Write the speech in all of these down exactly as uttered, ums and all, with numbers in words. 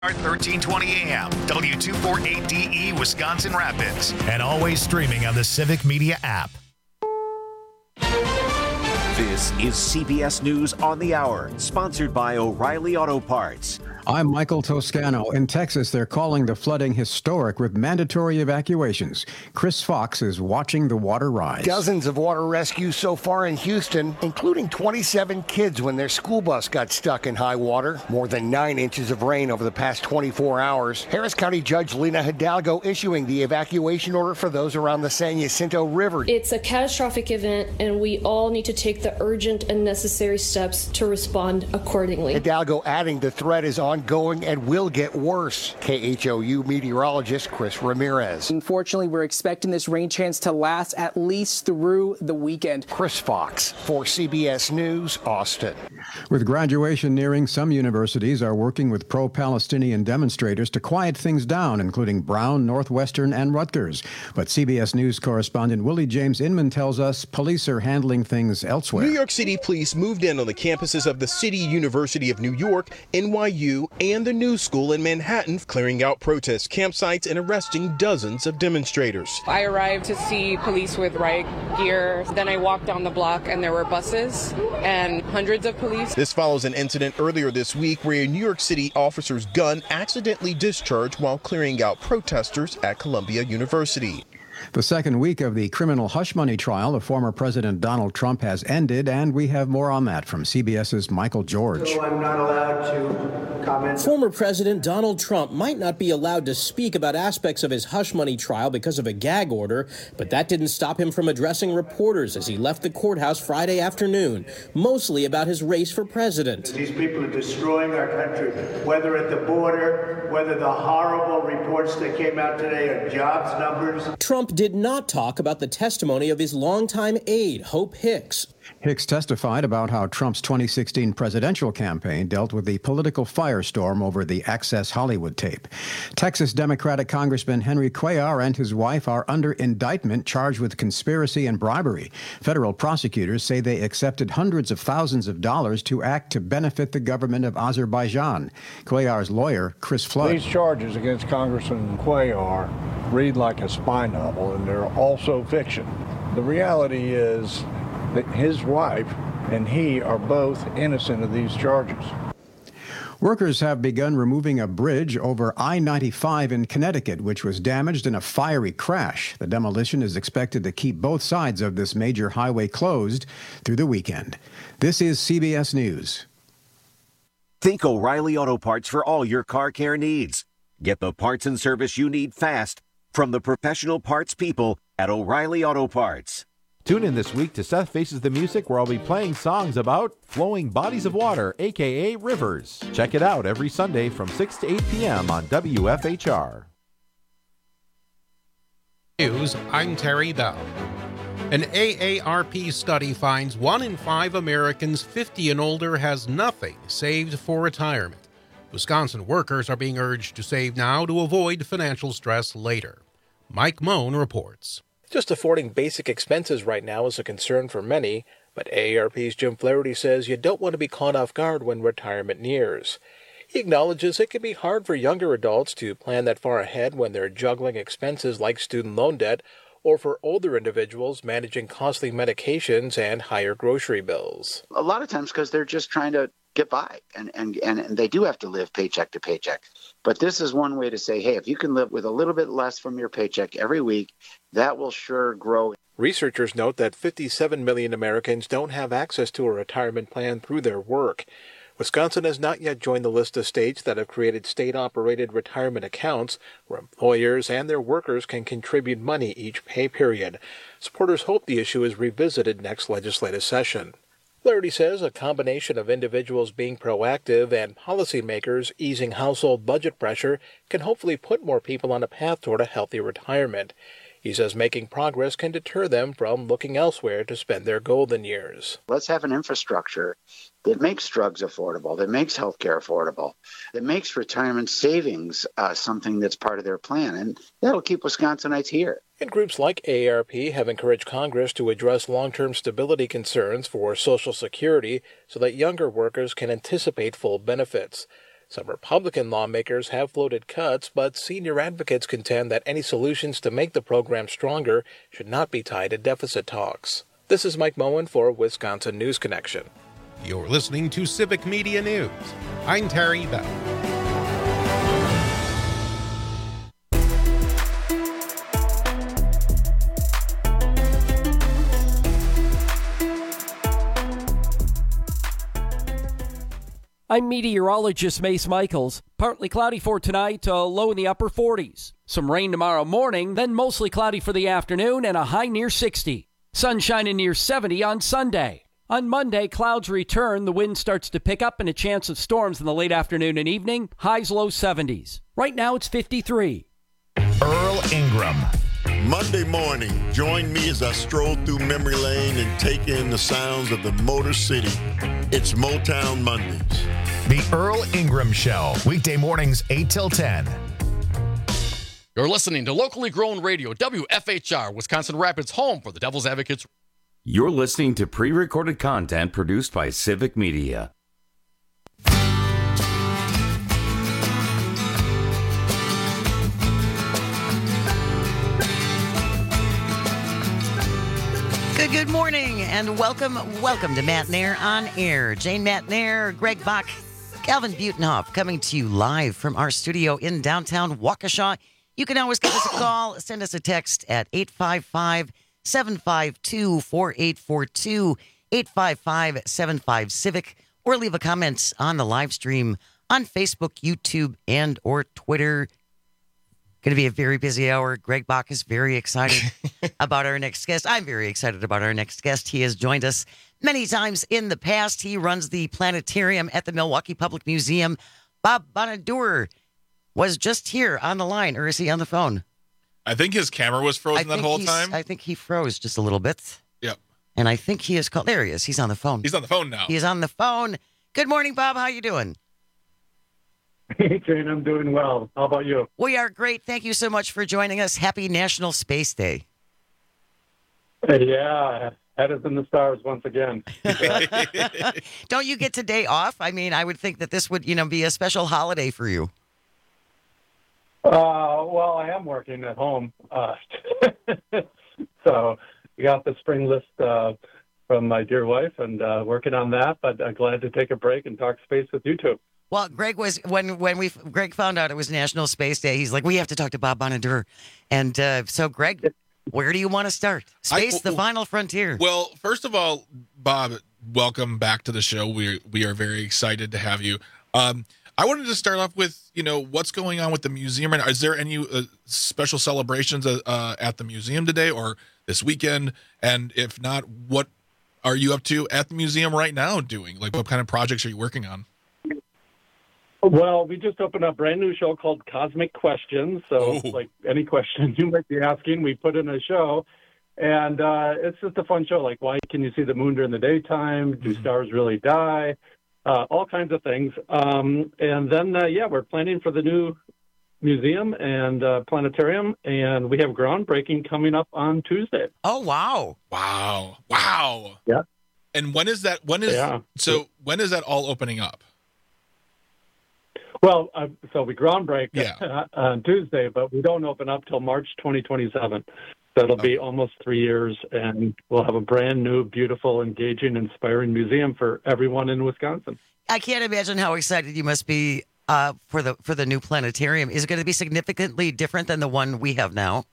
thirteen twenty A M, W two forty-eight D E, Wisconsin Rapids, and always streaming on the Civic Media app. This is C B S News on the Hour, sponsored by O'Reilly Auto Parts. I'm Michael Toscano. In Texas, they're calling the flooding historic with mandatory evacuations. Chris Fox is watching the water rise. Dozens of water rescues so far in Houston, including twenty-seven kids when their school bus got stuck in high water. More than nine inches of rain over the past twenty-four hours. Harris County Judge Lena Hidalgo issuing the evacuation order for those around the San Jacinto River. It's a catastrophic event, and we all need to take the urgent and necessary steps to respond accordingly. Hidalgo adding the threat is ongoing and will get worse. K H O U meteorologist Chris Ramirez. Unfortunately, we're expecting this rain chance to last at least through the weekend. Chris Fox for C B S News, Austin. With graduation nearing, some universities are working with pro-Palestinian demonstrators to quiet things down, including Brown, Northwestern, and Rutgers. But C B S News correspondent Willie James Inman tells us police are handling things elsewhere. New York City police moved in on the campuses of the City University of New York, N Y U, and the New School in Manhattan, clearing out protest campsites and arresting dozens of demonstrators. I arrived to see police with riot gear. Then I walked down the block and there were buses and hundreds of police. This follows an incident earlier this week where a New York City officer's gun accidentally discharged while clearing out protesters at Columbia University. The second week of the criminal hush money trial of former President Donald Trump has ended, and we have more on that from CBS's Michael George. So I'm not allowed to comment. Former President Donald Trump might not be allowed to speak about aspects of his hush money trial because of a gag order, but that didn't stop him from addressing reporters as he left the courthouse Friday afternoon, mostly about his race for president. These people are destroying our country, whether at the border, whether the horrible reports that came out today on jobs numbers. Trump did not talk about the testimony of his longtime aide, Hope Hicks. Hicks testified about how Trump's twenty sixteen presidential campaign dealt with the political firestorm over the Access Hollywood tape. Texas Democratic Congressman Henry Cuellar and his wife are under indictment charged with conspiracy and bribery. Federal prosecutors say they accepted hundreds of thousands of dollars to act to benefit the government of Azerbaijan. Cuellar's lawyer, Chris Flood. These charges against Congressman Cuellar read like a spy novel, and they're also fiction. The reality is that his wife and he are both innocent of these charges. Workers have begun removing a bridge over I ninety-five in Connecticut, which was damaged in a fiery crash. The demolition is expected to keep both sides of this major highway closed through the weekend. This is C B S News. Think O'Reilly Auto Parts for all your car care needs. Get the parts and service you need fast from the professional parts people at O'Reilly Auto Parts. Tune in this week to Seth Faces the Music, where I'll be playing songs about flowing bodies of water, a k a rivers. Check it out every Sunday from six to eight p.m. on W F H R. News, I'm Terry Bell. An A A R P study finds one in five Americans fifty and older has nothing saved for retirement. Wisconsin workers are being urged to save now to avoid financial stress later. Mike Moan reports. Just affording basic expenses right now is a concern for many, but A A R P's Jim Flaherty says you don't want to be caught off guard when retirement nears. He acknowledges it can be hard for younger adults to plan that far ahead when they're juggling expenses like student loan debt, or for older individuals managing costly medications and higher grocery bills. A lot of times because they're just trying to get by, and, and, and, and they do have to live paycheck to paycheck. But this is one way to say, hey, if you can live with a little bit less from your paycheck every week, that will sure grow. Researchers note that fifty-seven million Americans don't have access to a retirement plan through their work. Wisconsin has not yet joined the list of states that have created state-operated retirement accounts where employers and their workers can contribute money each pay period. Supporters hope the issue is revisited next legislative session. Flaherty says a combination of individuals being proactive and policymakers easing household budget pressure can hopefully put more people on a path toward a healthy retirement. He says making progress can deter them from looking elsewhere to spend their golden years. Let's have an infrastructure that makes drugs affordable, that makes healthcare affordable, that makes retirement savings uh, something that's part of their plan, and that'll keep Wisconsinites here. And groups like A A R P have encouraged Congress to address long-term stability concerns for Social Security so that younger workers can anticipate full benefits. Some Republican lawmakers have floated cuts, but senior advocates contend that any solutions to make the program stronger should not be tied to deficit talks. This is Mike Moen for Wisconsin News Connection. You're listening to Civic Media News. I'm Terry Bell. I'm meteorologist Mace Michaels. Partly cloudy for tonight, uh, low in the upper forties. Some rain tomorrow morning, then mostly cloudy for the afternoon and a high near sixty. Sunshine in near seventy on Sunday. On Monday, clouds return, the wind starts to pick up and a chance of storms in the late afternoon and evening. Highs low seventies. Right now it's fifty-three. Earl Ingram. Monday morning, join me as I stroll through memory lane and take in the sounds of the Motor City. It's Motown Mondays. The Earl Ingram Show, weekday mornings eight till ten. You're listening to locally grown radio, W F H R, Wisconsin Rapids, home for the Devil's Advocates. You're listening to pre-recorded content produced by Civic Media. Good, good morning, and welcome, welcome to Matt Nair on Air. Jane Matt Nair, Greg Bach, Calvin Butenhoff, coming to you live from our studio in downtown Waukesha. You can always give us a call, send us a text at eight five five, seven five two, four eight four two, eight five five, seven five, CIVIC, or leave a comment on the live stream on Facebook, YouTube, and or Twitter. Going to be a very busy hour. Greg Bach is very excited about our next guest. I'm very excited about our next guest. He has joined us many times in the past. He runs the planetarium at the Milwaukee Public Museum. Bob Bonaduer was just here on the line, or is he on the phone? I think his camera was frozen that whole time. I think he froze just a little bit. Yep. And I think he is called. There he is. He's on the phone. He's on the phone now. He is on the phone. Good morning, Bob. How you doing? Hey, Jane, I'm doing well. How about you? We are great. Thank you so much for joining us. Happy National Space Day. Yeah, head is in the stars once again. Don't you get today off? I mean, I would think that this would, you know, be a special holiday for you. Uh, well, I am working at home. Uh, so we got the spring list uh, from my dear wife and uh, working on that, but I'm glad to take a break and talk space with you two. Well, Greg was when when we Greg found out it was National Space Day. He's like, we have to talk to Bob Bonaduer, and uh, so Greg, where do you want to start? Space, I, the final frontier. Well, first of all, Bob, welcome back to the show. We we are very excited to have you. Um, I wanted to start off with you know what's going on with the museum. Is there any uh, special celebrations uh, uh, at the museum today or this weekend? And if not, what are you up to at the museum right now doing? Like, what kind of projects are you working on? Well, we just opened a brand new show called Cosmic Questions. So, oh. like any question you might be asking, we put in a show. And uh, it's just a fun show. Like, why can you see the moon during the daytime? Do mm-hmm. stars really die? Uh, all kinds of things. Um, and then, uh, yeah, we're planning for the new museum and uh, planetarium. And we have groundbreaking coming up on Tuesday. Oh, wow. Wow. Wow. Yeah. And when is that? When is yeah. So when is that all opening up? Well, uh, so we groundbreak yeah. uh, on Tuesday, but we don't open up till March twenty twenty-seven. So it'll be almost three years, and we'll have a brand new, beautiful, engaging, inspiring museum for everyone in Wisconsin. I can't imagine how excited you must be uh, for the for the new planetarium. Is it going to be significantly different than the one we have now?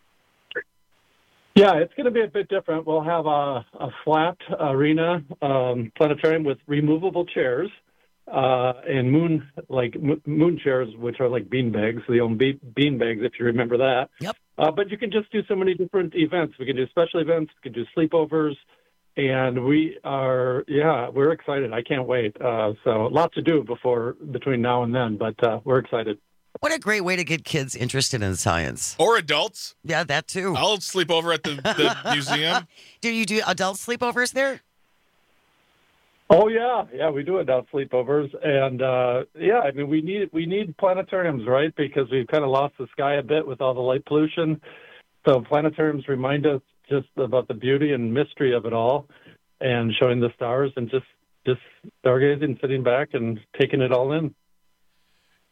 Yeah, it's going to be a bit different. We'll have a, a flat arena um, planetarium with removable chairs. Uh, and moon, like m- moon chairs, which are like bean bags, the old be- bean bags, if you remember that. Yep. Uh, but you can just do so many different events. We can do special events, we can do sleepovers, and we are, yeah, we're excited. I can't wait. Uh, so lots to do before, between now and then, but uh, we're excited. What a great way to get kids interested in science. Or adults. Yeah, that too. I'll sleep over at the, the museum. Do you do adult sleepovers there? Oh yeah, yeah, we do adult sleepovers, and uh, yeah, I mean we need we need planetariums, right? Because we've kind of lost the sky a bit with all the light pollution. So planetariums remind us just about the beauty and mystery of it all, and showing the stars, and just just stargazing, sitting back, and taking it all in.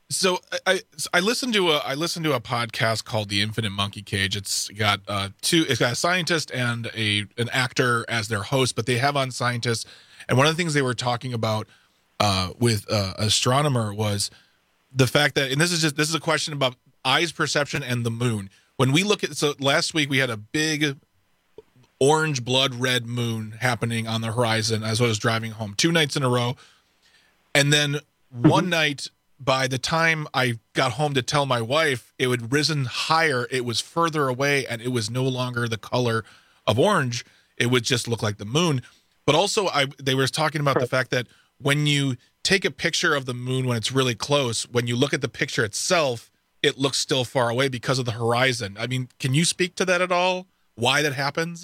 So I I listened to a I listened to a podcast called The Infinite Monkey Cage. It's got uh two it's got a scientist and a an actor as their host, but they have on scientists. And one of the things they were talking about uh with uh astronomer was the fact that, and this is just this is a question about eyes perception and the moon. When we look at, so last week we had a big orange blood red moon happening on the horizon as I was driving home, two nights in a row. And then one mm-hmm. night, by the time I got home to tell my wife, it had risen higher. It was further away, and it was no longer the color of orange. It would just look like the moon. But also, I they were talking about the fact that when you take a picture of the moon when it's really close, when you look at the picture itself, it looks still far away because of the horizon. I mean, can you speak to that at all? Why that happens?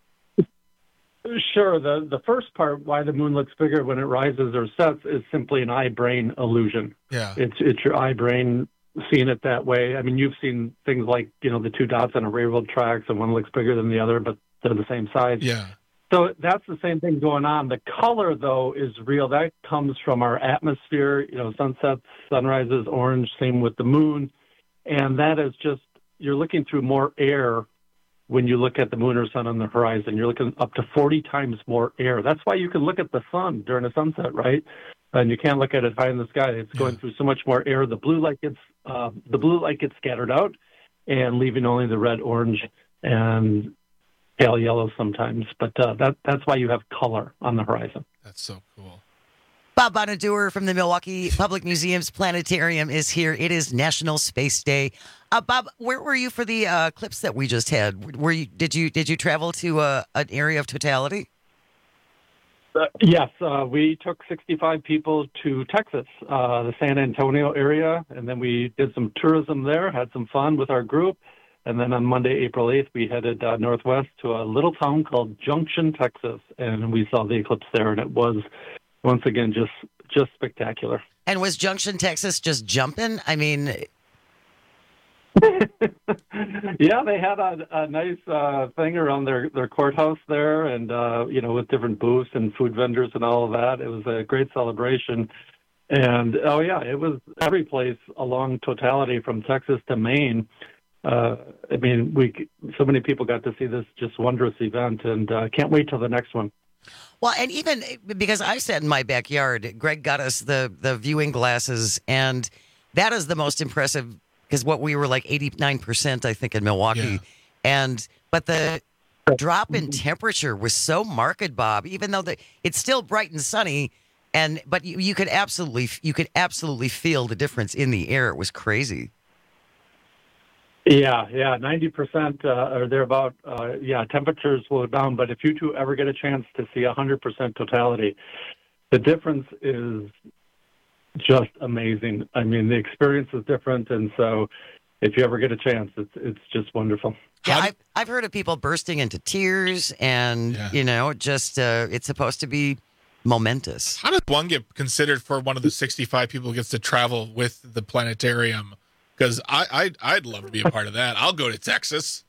Sure. The the first part, why the moon looks bigger when it rises or sets, is simply an eye-brain illusion. Yeah. It's it's your eye-brain seeing it that way. I mean, you've seen things like, you know, the two dots on a railroad tracks, and one looks bigger than the other, but they're the same size. Yeah. So that's the same thing going on. The color, though, is real. That comes from our atmosphere. You know, sunsets, sunrises, orange, same with the moon. And that is just, you're looking through more air when you look at the moon or sun on the horizon. You're looking up to forty times more air. That's why you can look at the sun during a sunset, right? And you can't look at it high in the sky. It's going through so much more air. The blue light gets uh, the blue light gets scattered out, and leaving only the red, orange, and pale yellow sometimes. But uh, that that's why you have color on the horizon. That's so cool. Bob Bonaduer from the Milwaukee Public Museum's Planetarium is here. It is National Space Day. Uh, Bob, where were you for the uh, eclipse that we just had? Were you did you did you travel to uh, an area of totality? Uh, yes, uh, we took sixty-five people to Texas, uh, the San Antonio area, and then we did some tourism there, had some fun with our group, and then on Monday, April eighth, we headed uh, northwest to a little town called Junction, Texas, and we saw the eclipse there, and it was, once again, just just spectacular. And was Junction, Texas just jumping? I mean... Yeah, they had a, a nice uh, thing around their, their courthouse there, and uh, you know, with different booths and food vendors and all of that. It was a great celebration, and oh yeah, it was every place along totality from Texas to Maine. Uh, I mean, we so many people got to see this just wondrous event, and uh, can't wait till the next one. Well, and even because I sat in my backyard, Greg got us the the viewing glasses, and that is the most impressive. Because what we were like eighty-nine percent, I think, in Milwaukee. Yeah. And but the drop in temperature was so marked, Bob, even though the, it's still bright and sunny. And but you, you could absolutely you could absolutely feel the difference in the air. It was crazy. Yeah, yeah, ninety percent uh, or thereabout. Uh, yeah, temperatures will go down. But if you two ever get a chance to see one hundred percent totality, the difference is just amazing. I mean, the experience is different, and so if you ever get a chance, it's it's just wonderful. Yeah, I've, I've heard of people bursting into tears, and, yeah. you know, just uh, it's supposed to be momentous. How does one get considered for one of the sixty-five people who gets to travel with the planetarium? Because I, I, I'd love to be a part of that. I'll go to Texas.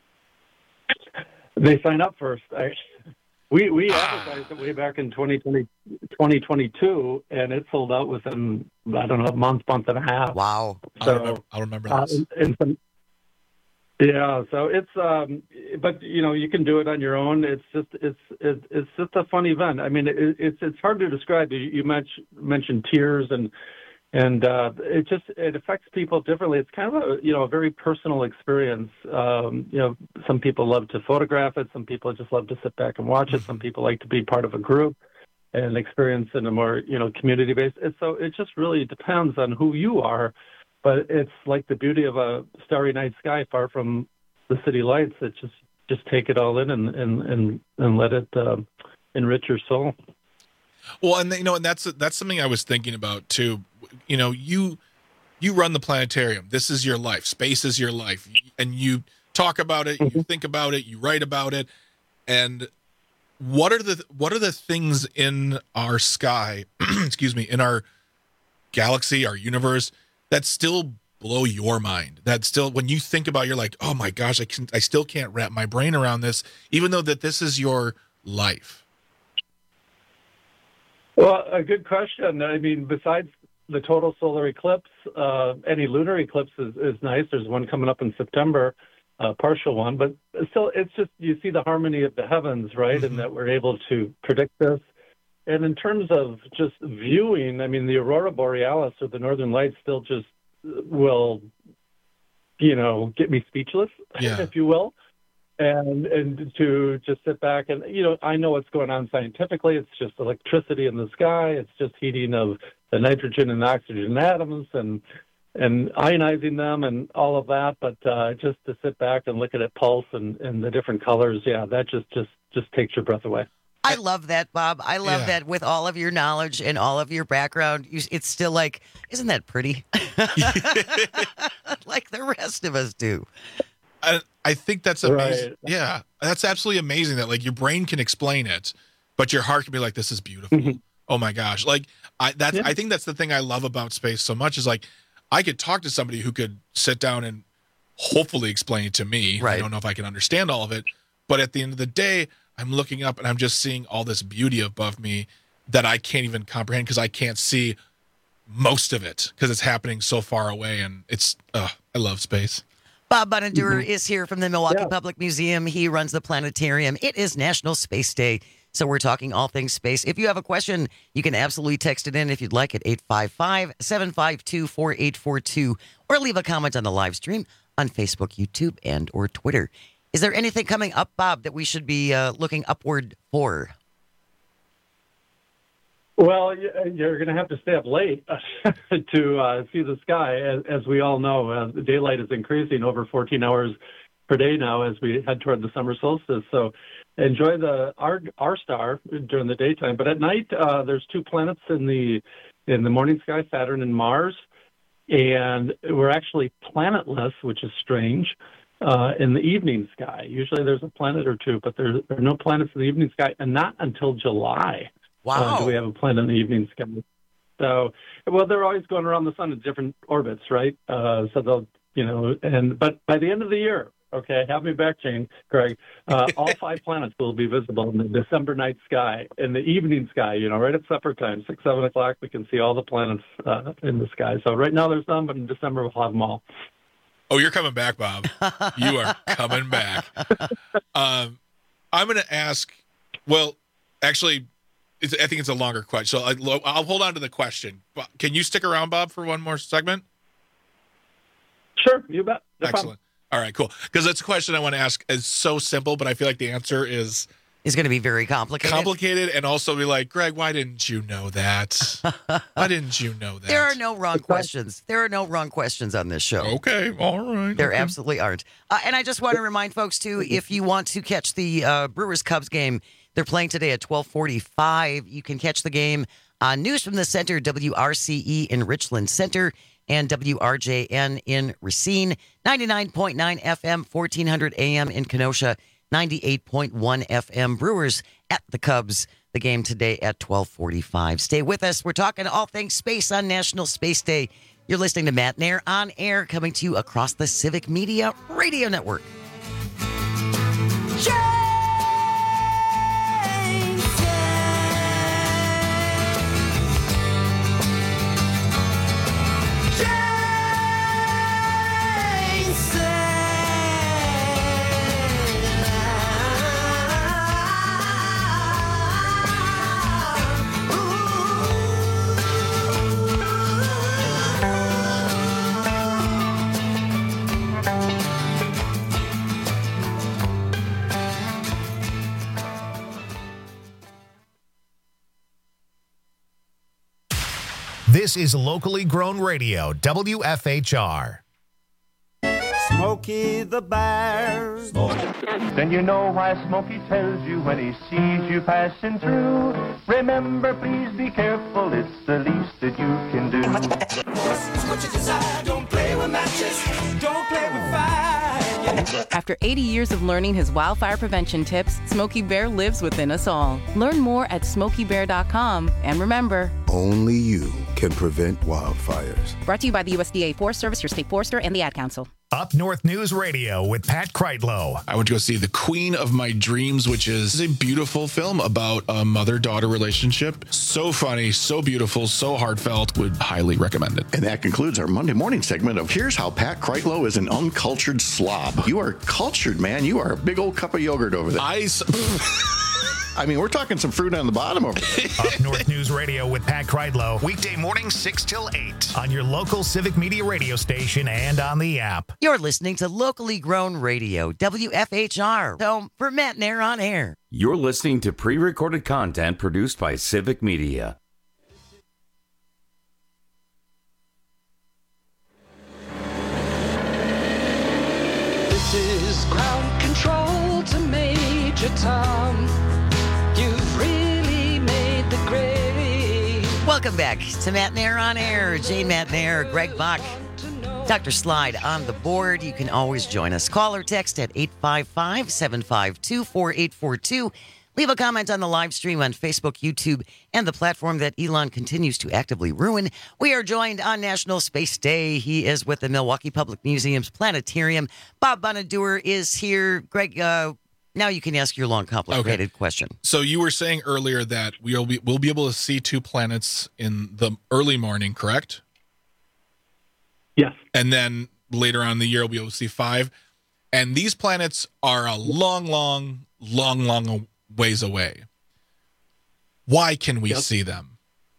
They sign up first. I, we we advertised it way back in twenty twenty, twenty twenty-two, and it sold out within, I don't know, a month, month and a half. Wow. So, I'll remember, I'll remember uh, this. and some, yeah, so it's, um, but, you know, you can do it on your own. It's just, it's it's, it's just a fun event. I mean, it, it's it's hard to describe. You, you mentioned, mentioned tears, and and uh, it just, it affects people differently. It's kind of a, you know, a very personal experience. Um, you know, some people love to photograph it. Some people just love to sit back and watch it. Some people like to be part of a group and experience in a more, you know, community-based. And so it just really depends on who you are. But it's like the beauty of a starry night sky far from the city lights. It's just, just take it all in and, and, and, and let it uh, enrich your soul. Well, and you know, and that's that's something I was thinking about too. You know, you you run the planetarium. This is your life. Space is your life, and you talk about it. You think about it. You write about it. And what are the what are the things in our sky? excuse me, in our galaxy, our universe, that still blow your mind? That still, when you think about, it, you're like, oh my gosh, I can I still can't wrap my brain around this, even though that this is your life. Well, a good question. I mean, besides the total solar eclipse. Uh, any lunar eclipse is, is nice. There's one coming up in September, a partial one, but still, it's just you see the harmony of the heavens, right? Mm-hmm. And that we're able to predict this. And in terms of just viewing, I mean, the aurora borealis or the northern lights still just will, you know, get me speechless, yeah. if you will. And and to just sit back and, you know, I know what's going on scientifically. It's just electricity in the sky. It's just heating of the nitrogen and oxygen atoms and and ionizing them and all of that. But uh, just to sit back and look at it pulse and, and the different colors, yeah, that just, just, just takes your breath away. I love that, Bob. I love yeah. that with all of your knowledge and all of your background, you, it's still like, isn't that pretty? Like the rest of us do. I, I think that's amazing. Right. Yeah, that's absolutely amazing that like your brain can explain it, but your heart can be like, this is beautiful. Mm-hmm. Oh my gosh. Like I, that's, yeah. I think that's the thing I love about space so much is like, I could talk to somebody who could sit down and hopefully explain it to me. Right. I don't know if I can understand all of it, but at the end of the day, I'm looking up and I'm just seeing all this beauty above me that I can't even comprehend because I can't see most of it because it's happening so far away. And it's, uh, I love space. Bob Bonadeur mm-hmm. is here from the Milwaukee yeah. Public Museum. He runs the planetarium. It is National Space Day, so we're talking all things space. If you have a question, you can absolutely text it in if you'd like at eight five five, seven five two, four eight four two or leave a comment on the live stream on Facebook, YouTube, and or Twitter. Is there anything coming up, Bob, that we should be uh, looking upward for? Well, you're going to have to stay up late to uh, see the sky. As, as we all know, uh, the daylight is increasing over fourteen hours per day now as we head toward the summer solstice. So enjoy the our, our star during the daytime. But at night, uh, there's two planets in the in the morning sky, Saturn and Mars. And we're actually planetless, which is strange. Uh, in the evening sky. Usually there's a planet or two, but there, there are no planets in the evening sky, and not until July wow. uh, do we have a planet in the evening sky. So, well, they're always going around the sun in different orbits, right? Uh, so they'll, you know, and but by the end of the year, okay, have me back, Jane, Greg, uh, all five planets will be visible in the December night sky, in the evening sky, you know, right at supper time, six, seven o'clock, we can see all the planets uh, in the sky. So right now there's none, but in December we'll have them all. Oh, you're coming back, Bob. You are coming back. Um, I'm going to ask, well, actually, it's, I think it's a longer question. So I, I'll hold on to the question. Can you stick around, Bob, for one more segment? Sure, you bet. No Excellent. Problem. All right, cool. Because that's a question I want to ask. It's so simple, but I feel like the answer is... Is going to be very complicated. Complicated, and also be like, Greg, why didn't you know that? Why didn't you know that? There are no wrong questions. There are no wrong questions on this show. Okay, all right. There okay. absolutely aren't. Uh, and I just want to remind folks, too, if you want to catch the uh, Brewers-Cubs game, they're playing today at twelve forty-five. You can catch the game on News from the Center, W R C E in Richland Center, and W R J N in Racine, ninety-nine point nine F M, fourteen hundred A M in Kenosha, ninety-eight point one F M. Brewers at the Cubs. The game today at twelve forty-five. Stay with us. We're talking all things space on National Space Day. You're listening to Matt Nair on air, coming to you across the Civic Media Radio Network. This is locally grown radio, W F H R. Smokey the Bear. Then you know why Smokey tells you when he sees you passing through. Remember, please be careful, it's the least that you can do. What you desire, don't play with matches, don't play with fire. After eighty years of learning his wildfire prevention tips, Smokey Bear lives within us all. Learn more at smokey bear dot com, and remember, only you can can prevent wildfires. Brought to you by the U S D A Forest Service, your state forester, and the Ad Council. Up North News Radio with Pat Kreitlow. I went to go see The Queen of My Dreams, which is a beautiful film about a mother-daughter relationship. So funny, so beautiful, so heartfelt. Would highly recommend it. And that concludes our Monday morning segment of Here's How Pat Kreitlow is an Uncultured Slob. You are cultured, man. You are a big old cup of yogurt over there. I... I mean, we're talking some fruit on the bottom over there. Up North News Radio with Pat Kreitlow. Weekday mornings six till eight on your local Civic Media radio station and on the app. You're listening to Locally Grown Radio, W F H R, home for Matt Nair on Air. You're listening to pre-recorded content produced by Civic Media. This is ground control to Major Tom. You've really made the grade. Welcome back to Matt Nair on Air. Jane Matt Nair, Greg Bach, Doctor Slide on the board. You can always join us. Call or text at eight five five, seven five two, four eight four two. Leave a comment on the live stream on Facebook, YouTube, and the platform that Elon continues to actively ruin. We are joined on National Space Day. He is with the Milwaukee Public Museum's Planetarium. Bob Bonadeur is here. Greg, uh, now you can ask your long, complicated okay. question. So you were saying earlier that we'll be, we'll be able to see two planets in the early morning, correct? Yes. And then later on in the year, we'll be able to see five. And these planets are a long, long, long, long ways away. Why can we yep. see them?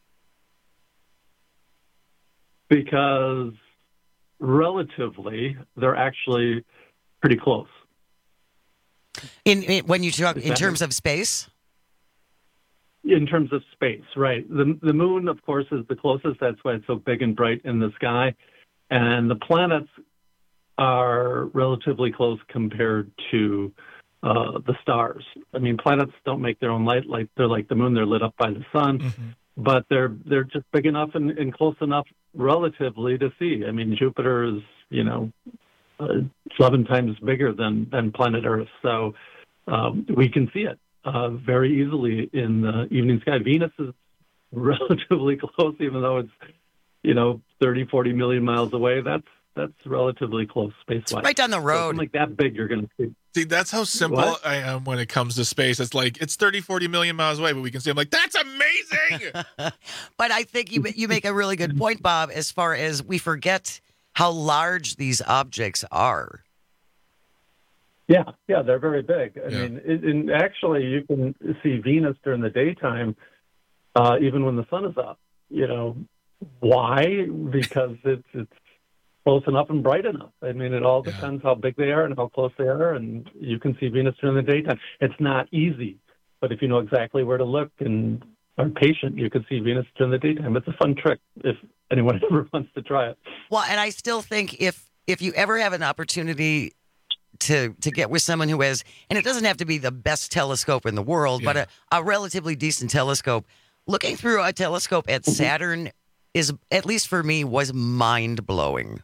Because relatively, they're actually pretty close. In, in when you talk in terms of space? In terms of space, right. The the moon, of course, is the closest. That's why it's so big and bright in the sky. And the planets are relatively close compared to uh, the stars. I mean, planets don't make their own light. Like they're like the moon; they're lit up by the sun. Mm-hmm. But they're they're just big enough and, and close enough, relatively, to see. I mean, Jupiter is, you know, uh, eleven times bigger than than planet Earth, so um, we can see it uh, very easily in the evening sky. Venus is relatively close, even though it's, you know, thirty, forty million miles away. That's that's relatively close space-wise. Right down the road. So like that big, you're going to see. See, that's how simple what? I am when it comes to space. It's like, it's thirty, forty million miles away, but we can see. I'm like, that's amazing! But I think you you make a really good point, Bob, as far as we forget how large these objects are. Yeah, yeah, they're very big. I yeah. mean, it, and actually, you can see Venus during the daytime, uh, even when the sun is up. You know, why? Because it's it's close enough and bright enough. I mean, it all depends yeah. how big they are and how close they are, and you can see Venus during the daytime. It's not easy, but if you know exactly where to look and are patient, you can see Venus during the daytime. It's a fun trick if anyone ever wants to try it. Well, and I still think if if you ever have an opportunity to to get with someone who has, and it doesn't have to be the best telescope in the world, yeah. but a, a relatively decent telescope, looking through a telescope at Saturn is, at least for me, was mind-blowing.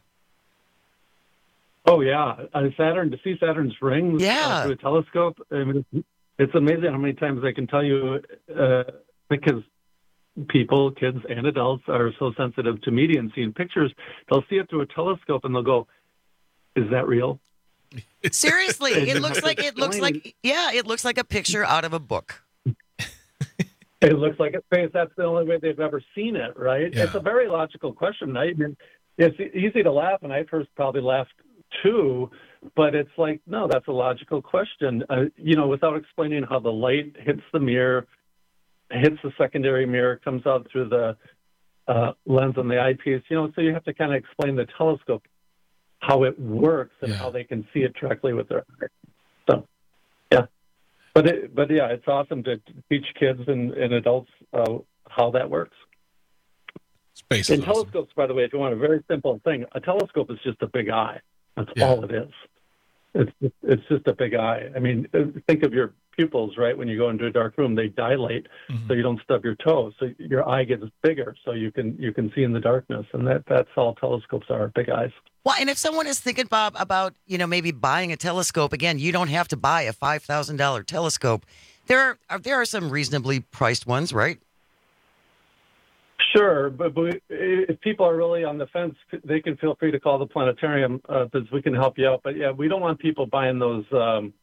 Oh, yeah. Uh, Saturn, to see Saturn's rings yeah. uh, through a telescope, I mean, it's, it's amazing how many times I can tell you, uh, because people, kids and adults, are so sensitive to media and seeing pictures, they'll see it through a telescope and they'll go, is that real? Seriously, it looks like, it looks like, yeah, it looks like a picture out of a book. It looks like a space. That's the only way they've ever seen it, right? Yeah. It's a very logical question. I mean, it's easy to laugh, and I first probably laughed too, but it's like, no, that's a logical question. Uh, you know, without explaining how the light hits the mirror, hits the secondary mirror, comes out through the uh, lens on the eyepiece, you know, so you have to kind of explain the telescope, how it works and yeah. how they can see it directly with their eyes. So, yeah. But, it, but yeah, it's awesome to teach kids and, and adults uh, how that works. Space and awesome. Telescopes, by the way, if you want a very simple thing, a telescope is just a big eye. That's yeah. all it is. It's just, it's just a big eye. I mean, think of your pupils, right? When you go into a dark room, they dilate mm-hmm. so you don't stub your toe. So your eye gets bigger, so you can you can see in the darkness. And that that's all telescopes are, big eyes. Well, and if someone is thinking, Bob, about, you know, maybe buying a telescope, again, you don't have to buy a five thousand dollars telescope. There are there are some reasonably priced ones, right? Sure, but, but if people are really on the fence, they can feel free to call the planetarium because uh, we can help you out. But yeah, we don't want people buying those um,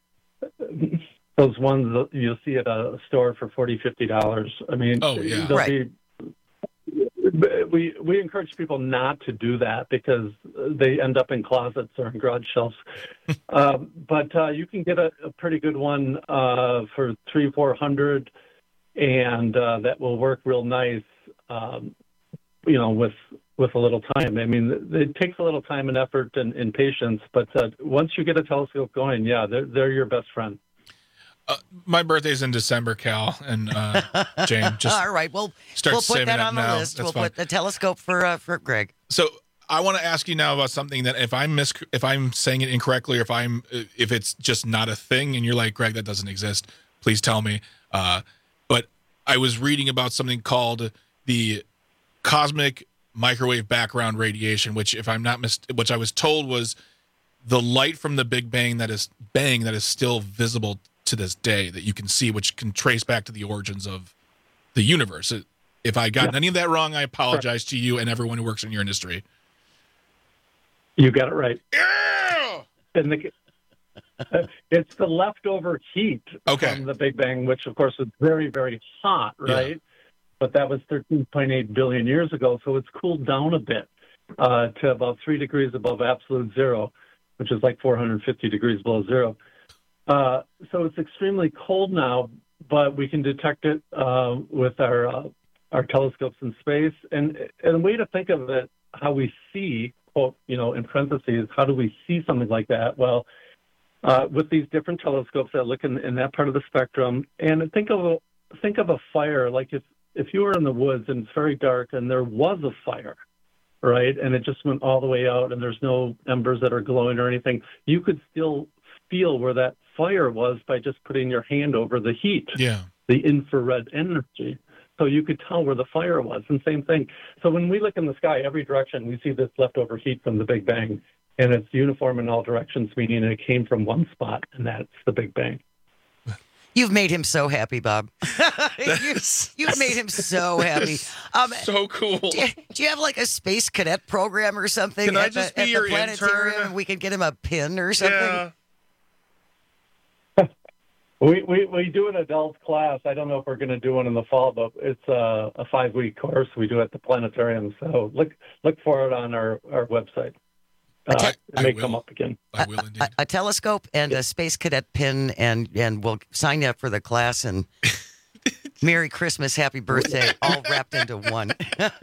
those ones that you'll see at a store for forty dollars, fifty dollars. I mean, oh, yeah. they'll Right. be, we we encourage people not to do that because they end up in closets or in garage shelves. um, but uh, you can get a, a pretty good one uh, for three, four hundred, and uh, that will work real nice. Um, you know, with with a little time. I mean, it takes a little time and effort and, and patience, but uh, once you get a telescope going, yeah, they're they're your best friend. Uh, my birthday's in December, Cal, and uh, Jane. Just all right, well, start we'll put saving that up on the now. list. That's We'll fine. put the telescope for uh, for Greg. So I want to ask you now about something that if I'm mis- if I'm saying it incorrectly, or if I'm if it's just not a thing, and you're like, Greg, that doesn't exist, please tell me. Uh, but I was reading about something called the cosmic microwave background radiation, which, if I'm not mis- which I was told was the light from the Big Bang that is bang that is still visible to this day that you can see, which can trace back to the origins of the universe. If I got Yeah. any of that wrong, I apologize to you and everyone who works in your industry. You got it right. Yeah! And the, uh, it's the leftover heat Okay. from the Big Bang, which of course was very, very hot, right? Yeah. But that was thirteen point eight billion years ago, so it's cooled down a bit uh, to about three degrees above absolute zero, which is like four hundred fifty degrees below zero. Uh, so it's extremely cold now, but we can detect it uh, with our uh, our telescopes in space. And, and a way to think of it, how we see, quote, you know, in parentheses, how do we see something like that? Well, uh, with these different telescopes that look in, in that part of the spectrum, and think of a, think of a fire, like if, if you were in the woods and it's very dark and there was a fire, right, and it just went all the way out and there's no embers that are glowing or anything, you could still feel where that fire was by just putting your hand over the heat, Yeah. the infrared energy. So you could tell where the fire was. And same thing. So when we look in the sky, every direction, we see this leftover heat from the Big Bang. And it's uniform in all directions, meaning it came from one spot, and that's the Big Bang. You've made him so happy, Bob. you, you've made him so happy. Um, so cool. Do you, do you have like a space cadet program or something Can I at, just the, be at your the planetarium? intern? And we can get him a pin or something. Yeah. We, we we do an adult class. I don't know if we're going to do one in the fall, but it's a, a five-week course we do at the planetarium. So look look for it on our, our website. Uh, te- it may come up again. I will indeed. A, a telescope and a space cadet pin, and, and we'll sign you up for the class. And Merry Christmas, Happy Birthday, all wrapped into one.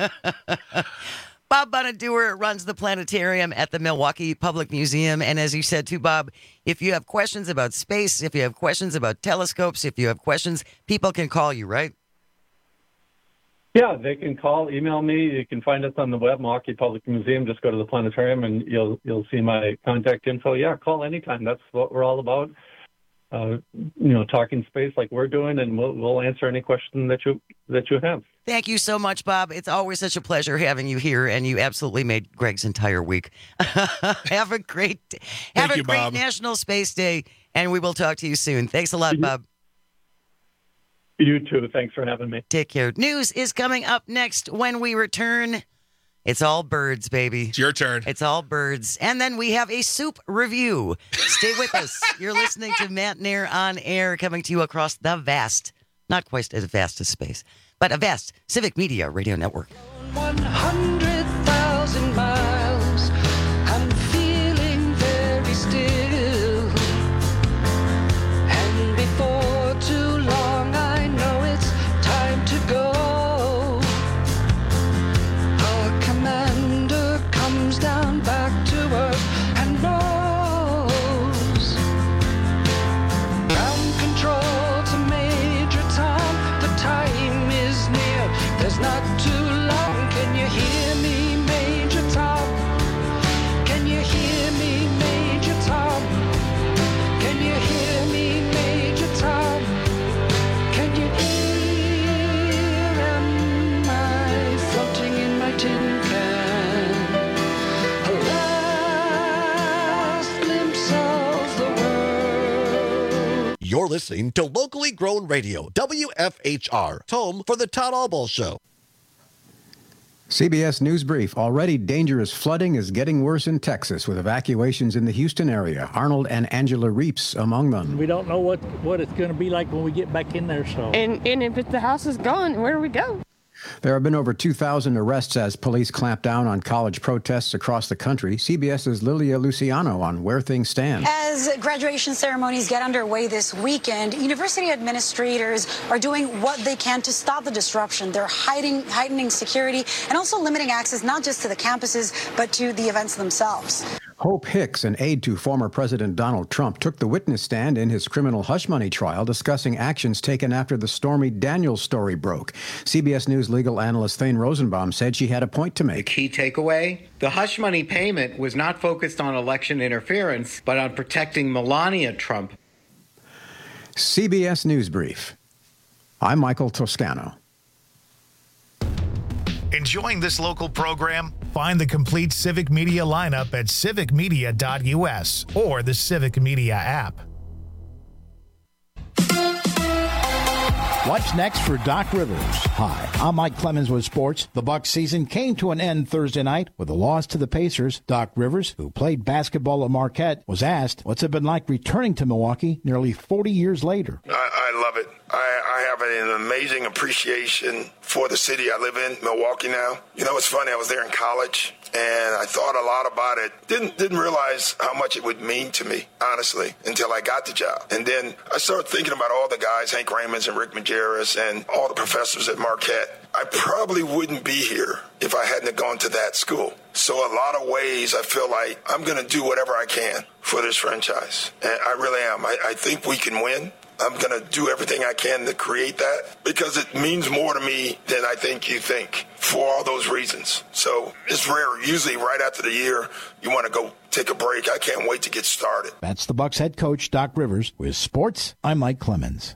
Bob Bonaduer runs the planetarium at the Milwaukee Public Museum. And as you said too, Bob, if you have questions about space, if you have questions about telescopes, if you have questions, people can call you, right? Yeah, they can call, email me. You can find us on the web, Milwaukee Public Museum. Just go to the planetarium and you'll you'll see my contact info. Yeah, call anytime. That's what we're all about. Uh, you know, talking space like we're doing, and we'll we'll answer any question that you that you have. Thank you so much, Bob. It's always such a pleasure having you here, and you absolutely made Greg's entire week. Have a great, have Thank a you, great Bob. National Space Day, and we will talk to you soon. Thanks a lot, Bob. You too. Thanks for having me. Take care. News is coming up next when we return. It's all birds, baby. It's your turn. It's all birds. And then we have a soup review. Stay with us. You're listening to Matt Nair on Air, coming to you across the vast, not quite as vast as space, but a vast Civic Media Radio Network. one hundred thousand miles, I'm feeling very still. And before too long, I know it's time to go. Our commander comes down back to earth and knows. Ground control to Major Tom, the time is near. There's not too long. Can you hear me, Major Tom? Can you hear me, Major Tom? Can you hear me, Major Tom? Can you hear? Am I floating in my tin can? A last glimpse of the world. You're listening to locally grown radio, W F H R, home for the Todd Albaugh Show. C B S News Brief. Already dangerous flooding is getting worse in Texas with evacuations in the Houston area. Arnold and Angela Reeps among them. We don't know what, what it's going to be like when we get back in there. So, And, and if the house is gone, where do we go? There have been over two thousand arrests as police clamp down on college protests across the country. CBS's Lilia Luciano on where things stand. As graduation ceremonies get underway this weekend, university administrators are doing what they can to stop the disruption. They're hiding, heightening security and also limiting access not just to the campuses, but to the events themselves. Hope Hicks, an aide to former President Donald Trump, took the witness stand in his criminal hush money trial discussing actions taken after the Stormy Daniels story broke. C B S News legal analyst Thane Rosenbaum said she had a point to make. The key takeaway, the hush money payment was not focused on election interference, but on protecting Melania Trump. C B S News Brief. I'm Michael Toscano. Enjoying this local program? Find the complete Civic Media lineup at civic media dot U S or the Civic Media app. What's next for Doc Rivers? Hi, I'm Mike Clemens with sports. The Bucs season came to an end Thursday night with a loss to the Pacers. Doc Rivers, who played basketball at Marquette, was asked, what's it been like returning to Milwaukee nearly forty years later? I, I love it. I, I have an amazing appreciation for the city I live in, Milwaukee now. You know, it's funny, I was there in college, and I thought a lot about it. Didn't didn't realize how much it would mean to me, honestly, until I got the job. And then I started thinking about all the guys, Hank Raymonds and Rick Majerus, and all the professors at Marquette. I probably wouldn't be here if I hadn't gone to that school. So a lot of ways I feel like I'm going to do whatever I can for this franchise. And I really am. I, I think we can win. I'm going to do everything I can to create that because it means more to me than I think you think for all those reasons. So it's rare. Usually right after the year, you want to go take a break. I can't wait to get started. That's the Bucs head coach, Doc Rivers. With sports, I'm Mike Clemens.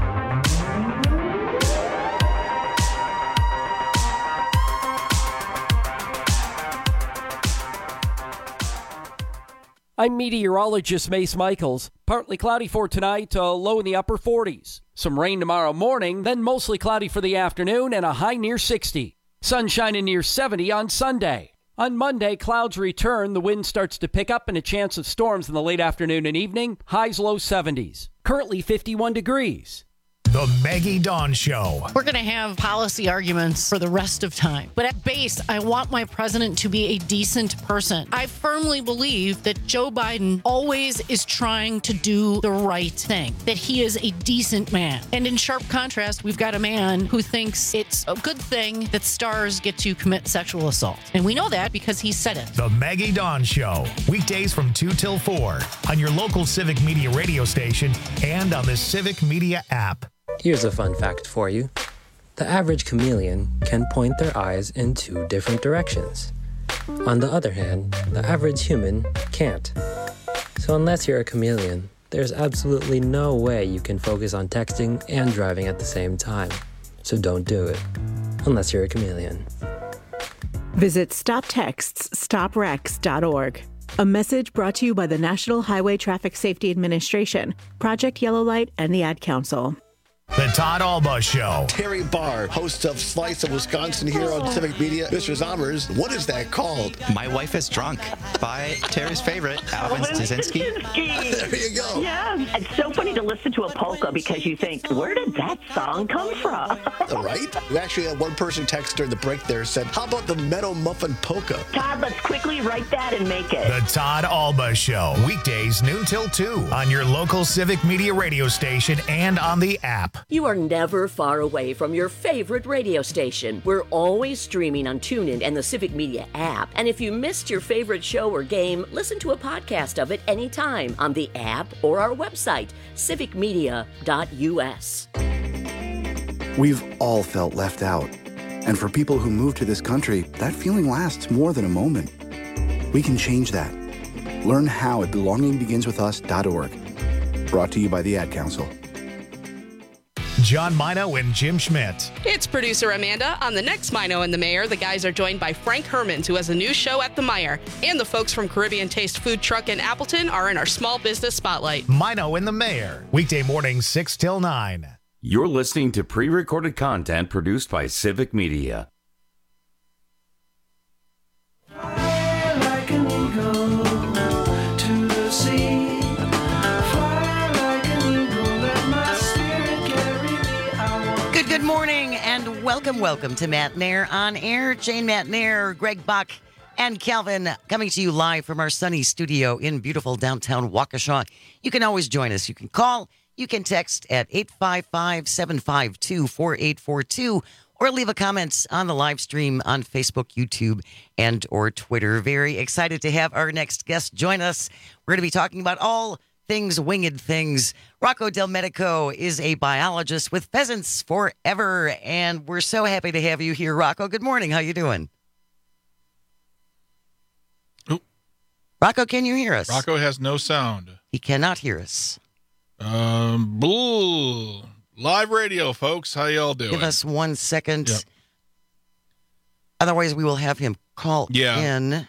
I'm meteorologist Mace Michaels. Partly cloudy for tonight, uh, low in the upper forties. Some rain tomorrow morning, then mostly cloudy for the afternoon and a high near sixty. Sunshine in near seventy on Sunday. On Monday, clouds return, the wind starts to pick up and a chance of storms in the late afternoon and evening, highs low seventies. Currently fifty-one degrees. The Maggie Dawn Show. We're going to have policy arguments for the rest of time. But at base, I want my president to be a decent person. I firmly believe that Joe Biden always is trying to do the right thing, that he is a decent man. And in sharp contrast, we've got a man who thinks it's a good thing that stars get to commit sexual assault. And we know that because he said it. The Maggie Dawn Show. Weekdays from two till four on your local Civic Media radio station and on the Civic Media app. Here's a fun fact for you. The average chameleon can point their eyes in two different directions. On the other hand, the average human can't. So unless you're a chameleon, there's absolutely no way you can focus on texting and driving at the same time. So don't do it, unless you're a chameleon. Visit stop texts stop wrecks dot org. A message brought to you by the National Highway Traffic Safety Administration, Project Yellow Light, and the Ad Council. The Todd Alba Show. Terry Barr, host of Slice of Wisconsin here on Civic Media. Mister Zommers, what is that called? My Wife is Drunk by Terry's favorite, Alvin Staszynski. There you go. Yeah, it's so funny to listen to a polka because you think, where did that song come from? Right? We actually had one person text during the break there said, how about the Meadow Muffin Polka? Todd, let's quickly write that and make it. The Todd Alba Show. Weekdays noon till two on your local Civic Media radio station and on the app. You are never far away from your favorite radio station. We're always streaming on TuneIn and the Civic Media app. And if you missed your favorite show or game, listen to a podcast of it anytime on the app or our website, civic media dot U S. We've all felt left out. And for people who move to this country, that feeling lasts more than a moment. We can change that. Learn how at belonging begins with us dot org. Brought to you by the Ad Council. John Mino and Jim Schmidt. It's producer Amanda. On the next Mino and the Mayor, the guys are joined by Frank Hermans, who has a new show at the Meijer. And the folks from Caribbean Taste Food Truck in Appleton are in our small business spotlight. Mino and the Mayor. Weekday mornings six till nine. You're listening to pre-recorded content produced by Civic Media. welcome, welcome to Matt Nair on Air. Jane Matt Nair, Greg Bach, and Calvin coming to you live from our sunny studio in beautiful downtown Waukesha. You can always join us. You can call, you can text at eight five five, seven five two, four eight four two or leave a comment on the live stream on Facebook, YouTube, and or Twitter. Very excited to have our next guest join us. We're going to be talking about all things winged things. Rocco Del Medico is a biologist with Pheasants Forever, and we're so happy to have you here, Rocco. Good morning. How you doing? Oop. Rocco, can you hear us? Rocco has no sound. He cannot hear us. Um, blue. Live radio, folks. How y'all doing? Give us one second. Yep. Otherwise, we will have him call yeah. in.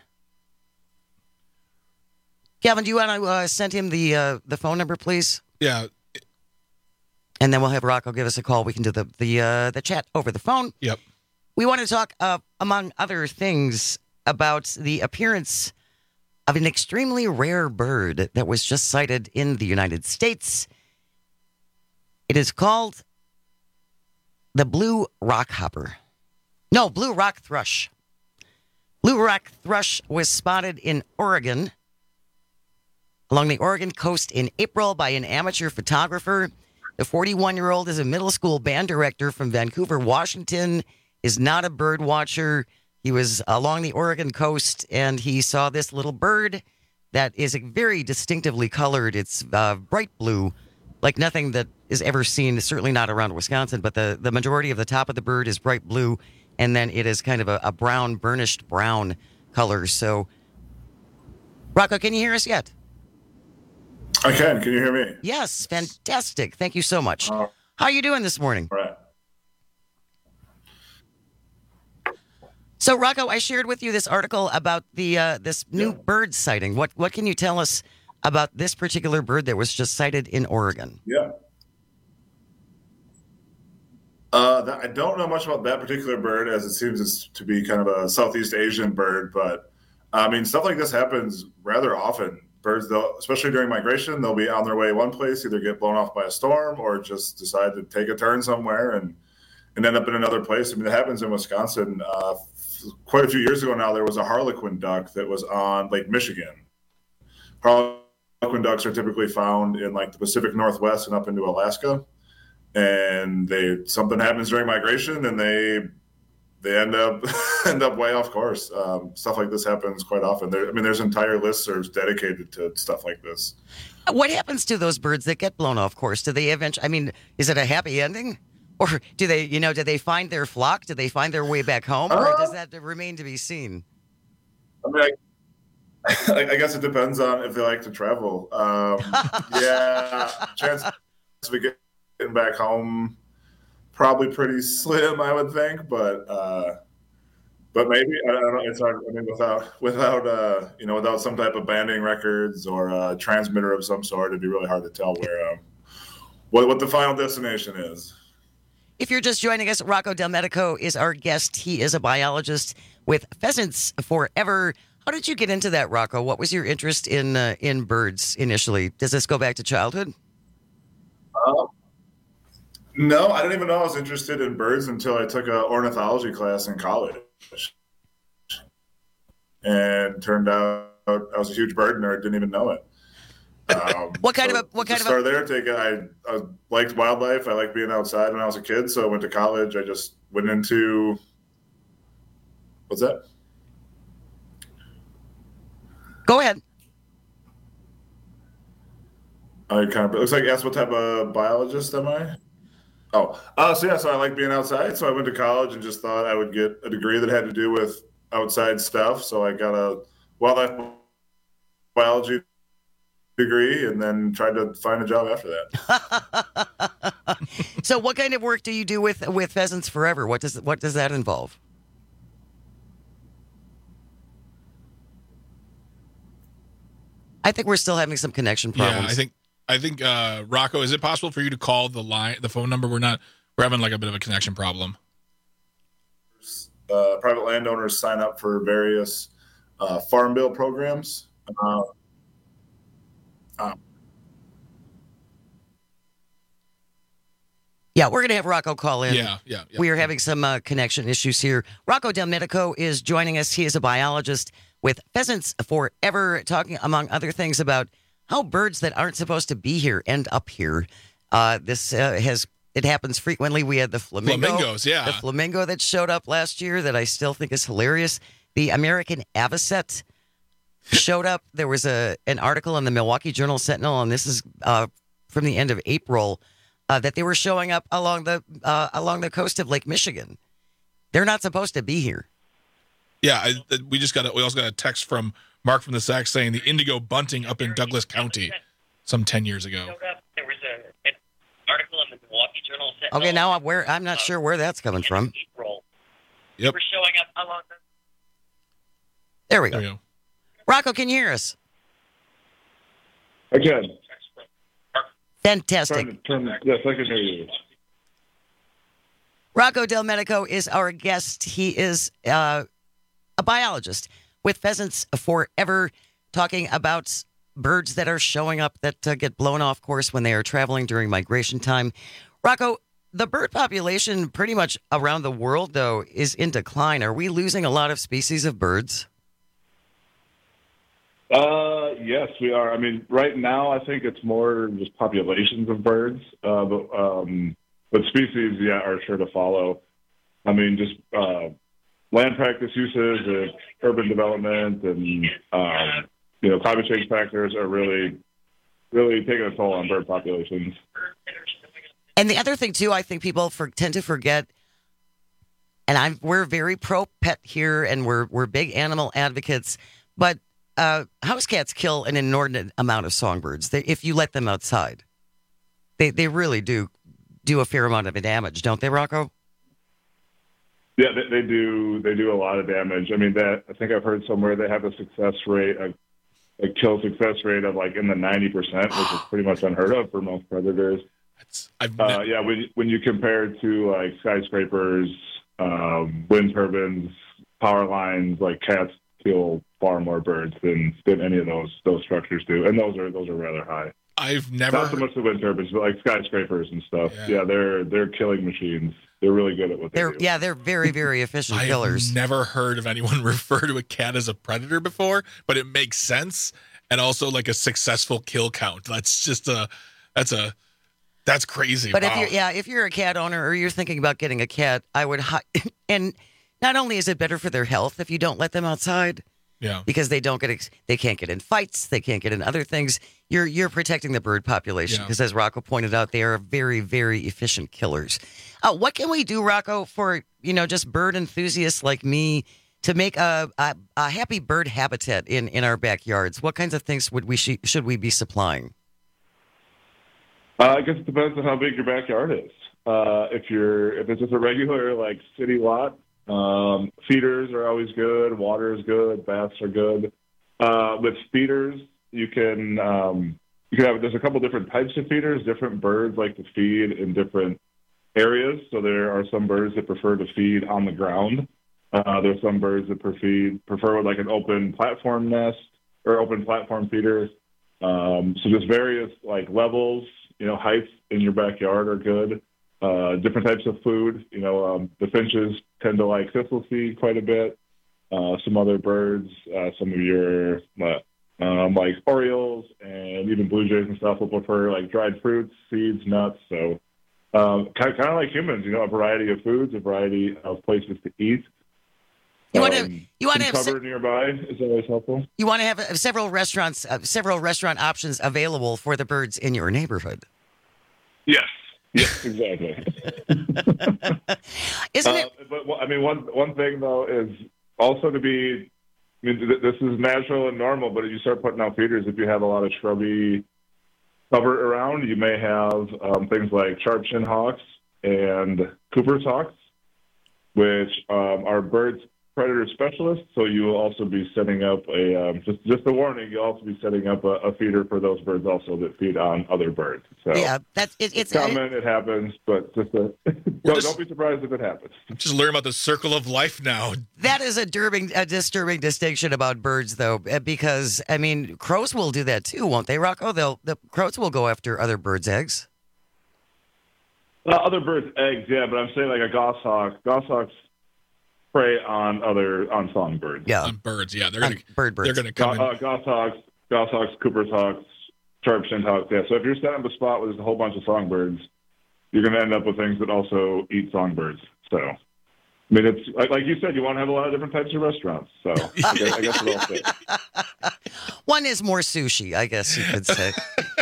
Calvin, do you want to uh, send him the uh, the phone number, please? Yeah. And then we'll have Rocco give us a call. We can do the the uh, the chat over the phone. Yep. We want to talk, uh, among other things, about the appearance of an extremely rare bird that was just sighted in the United States. It is called the blue rockhopper. No, blue rock thrush. Blue rock thrush was spotted in Oregon, along the Oregon coast in April by an amateur photographer. The forty-one-year-old is a middle school band director from Vancouver, Washington, is not a bird watcher. He was along the Oregon coast, and he saw this little bird that is very distinctively colored. It's uh, bright blue, like nothing that is ever seen, certainly not around Wisconsin, but the, the majority of the top of the bird is bright blue, and then it is kind of a, a brown, burnished brown color. So, Rocco, can you hear us yet? I can. Can you hear me? Yes, fantastic. Thank you so much. Uh, How are you doing this morning? Right. So, Rocco, I shared with you this article about the uh, this new yeah. bird sighting. What what can you tell us about this particular bird that was just sighted in Oregon? Yeah. Uh, that, I don't know much about that particular bird, as it seems it's to be kind of a Southeast Asian bird. But I mean, stuff like this happens rather often. Birds, they'll, especially during migration, they'll be on their way one place, either get blown off by a storm or just decide to take a turn somewhere and, and end up in another place. I mean, it happens in Wisconsin. Uh, quite a few years ago now, there was a harlequin duck that was on Lake Michigan. Harlequin ducks are typically found in like the Pacific Northwest and up into Alaska. And they something happens during migration, and they they end up end up way off course. Um, stuff like this happens quite often. There, I mean, there's entire listservs dedicated to stuff like this. What happens to those birds that get blown off course? Do they eventually? I mean, is it a happy ending, or do they, you know, do they find their flock? Do they find their way back home, or uh, does that remain to be seen? I mean, I, I guess it depends on if they like to travel. Um, yeah, chance we get. Getting back home, probably pretty slim, I would think, but uh, but maybe I don't know. It's hard. I mean, without without uh, you know, without some type of banding records or a transmitter of some sort, it'd be really hard to tell where um, what what the final destination is. If you're just joining us, Rocco Del Medico is our guest. He is a biologist with Pheasants Forever. How did you get into that, Rocco? What was your interest in uh, in birds initially? Does this go back to childhood? Uh, No, I didn't even know I was interested in birds until I took an ornithology class in college. And turned out I was a huge bird nerd, didn't even know it. Um, what kind so of a what kind to of start a... there? Take I, I liked wildlife. I liked being outside when I was a kid. So I went to college. I just went into what's that? Go ahead. I kind of it looks like asked what type of biologist am I? Oh, uh, so yeah, so I like being outside. So I went to college and just thought I would get a degree that had to do with outside stuff. So I got a wildlife biology degree and then tried to find a job after that. So what kind of work do you do with, with Pheasants Forever? What does what does that involve? I think we're still having some connection problems. Yeah, I think I think uh, Rocco, is it possible for you to call the line, the phone number? We're not, we're having like a bit of a connection problem. Uh, private landowners sign up for various uh, farm bill programs. Uh, uh, Yeah, we're going to have Rocco call in. Yeah, yeah, yeah. We are having some uh, connection issues here. Rocco Del Medico is joining us. He is a biologist with Pheasants Forever, talking, among other things, about how birds that aren't supposed to be here end up here. Uh, this uh, has it happens frequently. We had the flamingo, Flamingos, yeah. the flamingo that showed up last year that I still think is hilarious. The American avocet showed up. There was a an article in the Milwaukee Journal Sentinel, and this is uh, from the end of April, uh, that they were showing up along the uh, along the coast of Lake Michigan. They're not supposed to be here. Yeah, I, we just got a, we also got a text from Mark from the Sac saying the indigo bunting up in Douglas County some ten years ago. There was a, an article in the Milwaukee Journal Sentinel. Okay, now I'm where I'm not sure where that's coming from. April. Yep. We're showing up along the. There we go. There we go. Rocco, can you hear us? I can. Fantastic. Turn, turn, yes, I can hear you. Rocco Del Medico is our guest. He is uh, a biologist with Pheasants Forever, talking about birds that are showing up that uh, get blown off course when they are traveling during migration time. Rocco, the bird population pretty much around the world, though, is in decline. Are we losing a lot of species of birds? Uh, yes, we are. I mean, right now, I think it's more just populations of birds, uh, but um, but species, yeah, are sure to follow. I mean, just uh, land practice uses, uh, urban development, and um, you know, climate change factors are really, really taking a toll on bird populations. And the other thing too, I think people for, tend to forget. And I'm we're very pro pet here, and we're we're big animal advocates, but. Uh, house cats kill an inordinate amount of songbirds. They, if you let them outside, they they really do do a fair amount of damage, don't they, Rocco? Yeah, they, they do. They do a lot of damage. I mean, that I think I've heard somewhere they have a success rate, a, a kill success rate of like in the ninety percent, which is pretty much unheard of for most predators. Uh, yeah, when when you compare it to like skyscrapers, um, wind turbines, power lines, like cats kill far more birds than, than any of those those structures do, and those are those are rather high. I've never not so much the wind turbines, but like skyscrapers and stuff. Yeah, yeah they're they're killing machines. They're really good at what they they're, do. Yeah, they're very very efficient I've killers. I've never heard of anyone refer to a cat as a predator before, but it makes sense, and also like a successful kill count. That's just a that's a that's crazy. But wow. if you're yeah, if you're a cat owner or you're thinking about getting a cat, I would hi- and not only is it better for their health if you don't let them outside. Yeah. Because they don't get ex- they can't get in fights, they can't get in other things. You're you're protecting the bird population because, yeah. as Rocco pointed out, they are very very efficient killers. Uh, what can we do, Rocco, for you know just bird enthusiasts like me to make a a, a happy bird habitat in, in our backyards? What kinds of things would we sh- should we be supplying? Uh, I guess it depends on how big your backyard is. Uh, if you're if it's just a regular like city lot. Um, feeders are always good. Water is good. Baths are good. Uh, with feeders, you can um, you can have. There's a couple different types of feeders. Different birds like to feed in different areas. So there are some birds that prefer to feed on the ground. Uh, there's some birds that prefer prefer with like an open platform nest or open platform feeders. Um, so just various like levels, you know, heights in your backyard are good. Uh, different types of food. You know, um, the finches tend to like thistle seed quite a bit. Uh, some other birds, uh, some of your uh, um, like orioles and even blue jays and stuff will prefer like dried fruits, seeds, nuts. So um, kind, kind of like humans, you know, a variety of foods, a variety of places to eat. You want to um, you want to have cover se- nearby is always helpful. You want to have uh, several restaurants, uh, several restaurant options available for the birds in your neighborhood. Yes. Yes, exactly. Isn't uh, it? But well, I mean, one one thing though is also to be. I mean, th- this is natural and normal, but if you start putting out feeders, if you have a lot of shrubby cover around, you may have um, things like sharp-chin hawks and Cooper's hawks, which um, are birds predator specialists. So you will also be setting up a um, just just a warning. You'll also be setting up a, a feeder for those birds also that feed on other birds. So yeah, that's it, it's it's common. It, it happens, but just a, don't, just, don't be surprised if it happens. Just learn about the circle of life now. That is a disturbing, a disturbing distinction about birds, though, because I mean, crows will do that too, won't they, Rocco? They'll the crows will go after other birds' eggs. Uh, other birds, eggs, yeah, but I'm saying like a goshawk. Goshawks prey on other on songbirds. Yeah, on birds. Yeah, they're gonna bird birds. They're gonna come. Go, uh, goshawks, goshawks, Cooper's hawks, sharp-shinned hawks. Yeah. So if you're setting up a spot where there's a whole bunch of songbirds, you're going to end up with things that also eat songbirds. So, I mean, it's like, like you said, you want to have a lot of different types of restaurants. So I guess, I guess it all fits. One is more sushi, I guess you could say.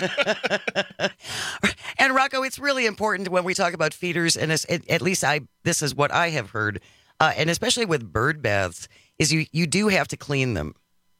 And Rocco, it's really important when we talk about feeders, and it's, it, at least I this is what I have heard, uh, and especially with bird baths, is you, you do have to clean them.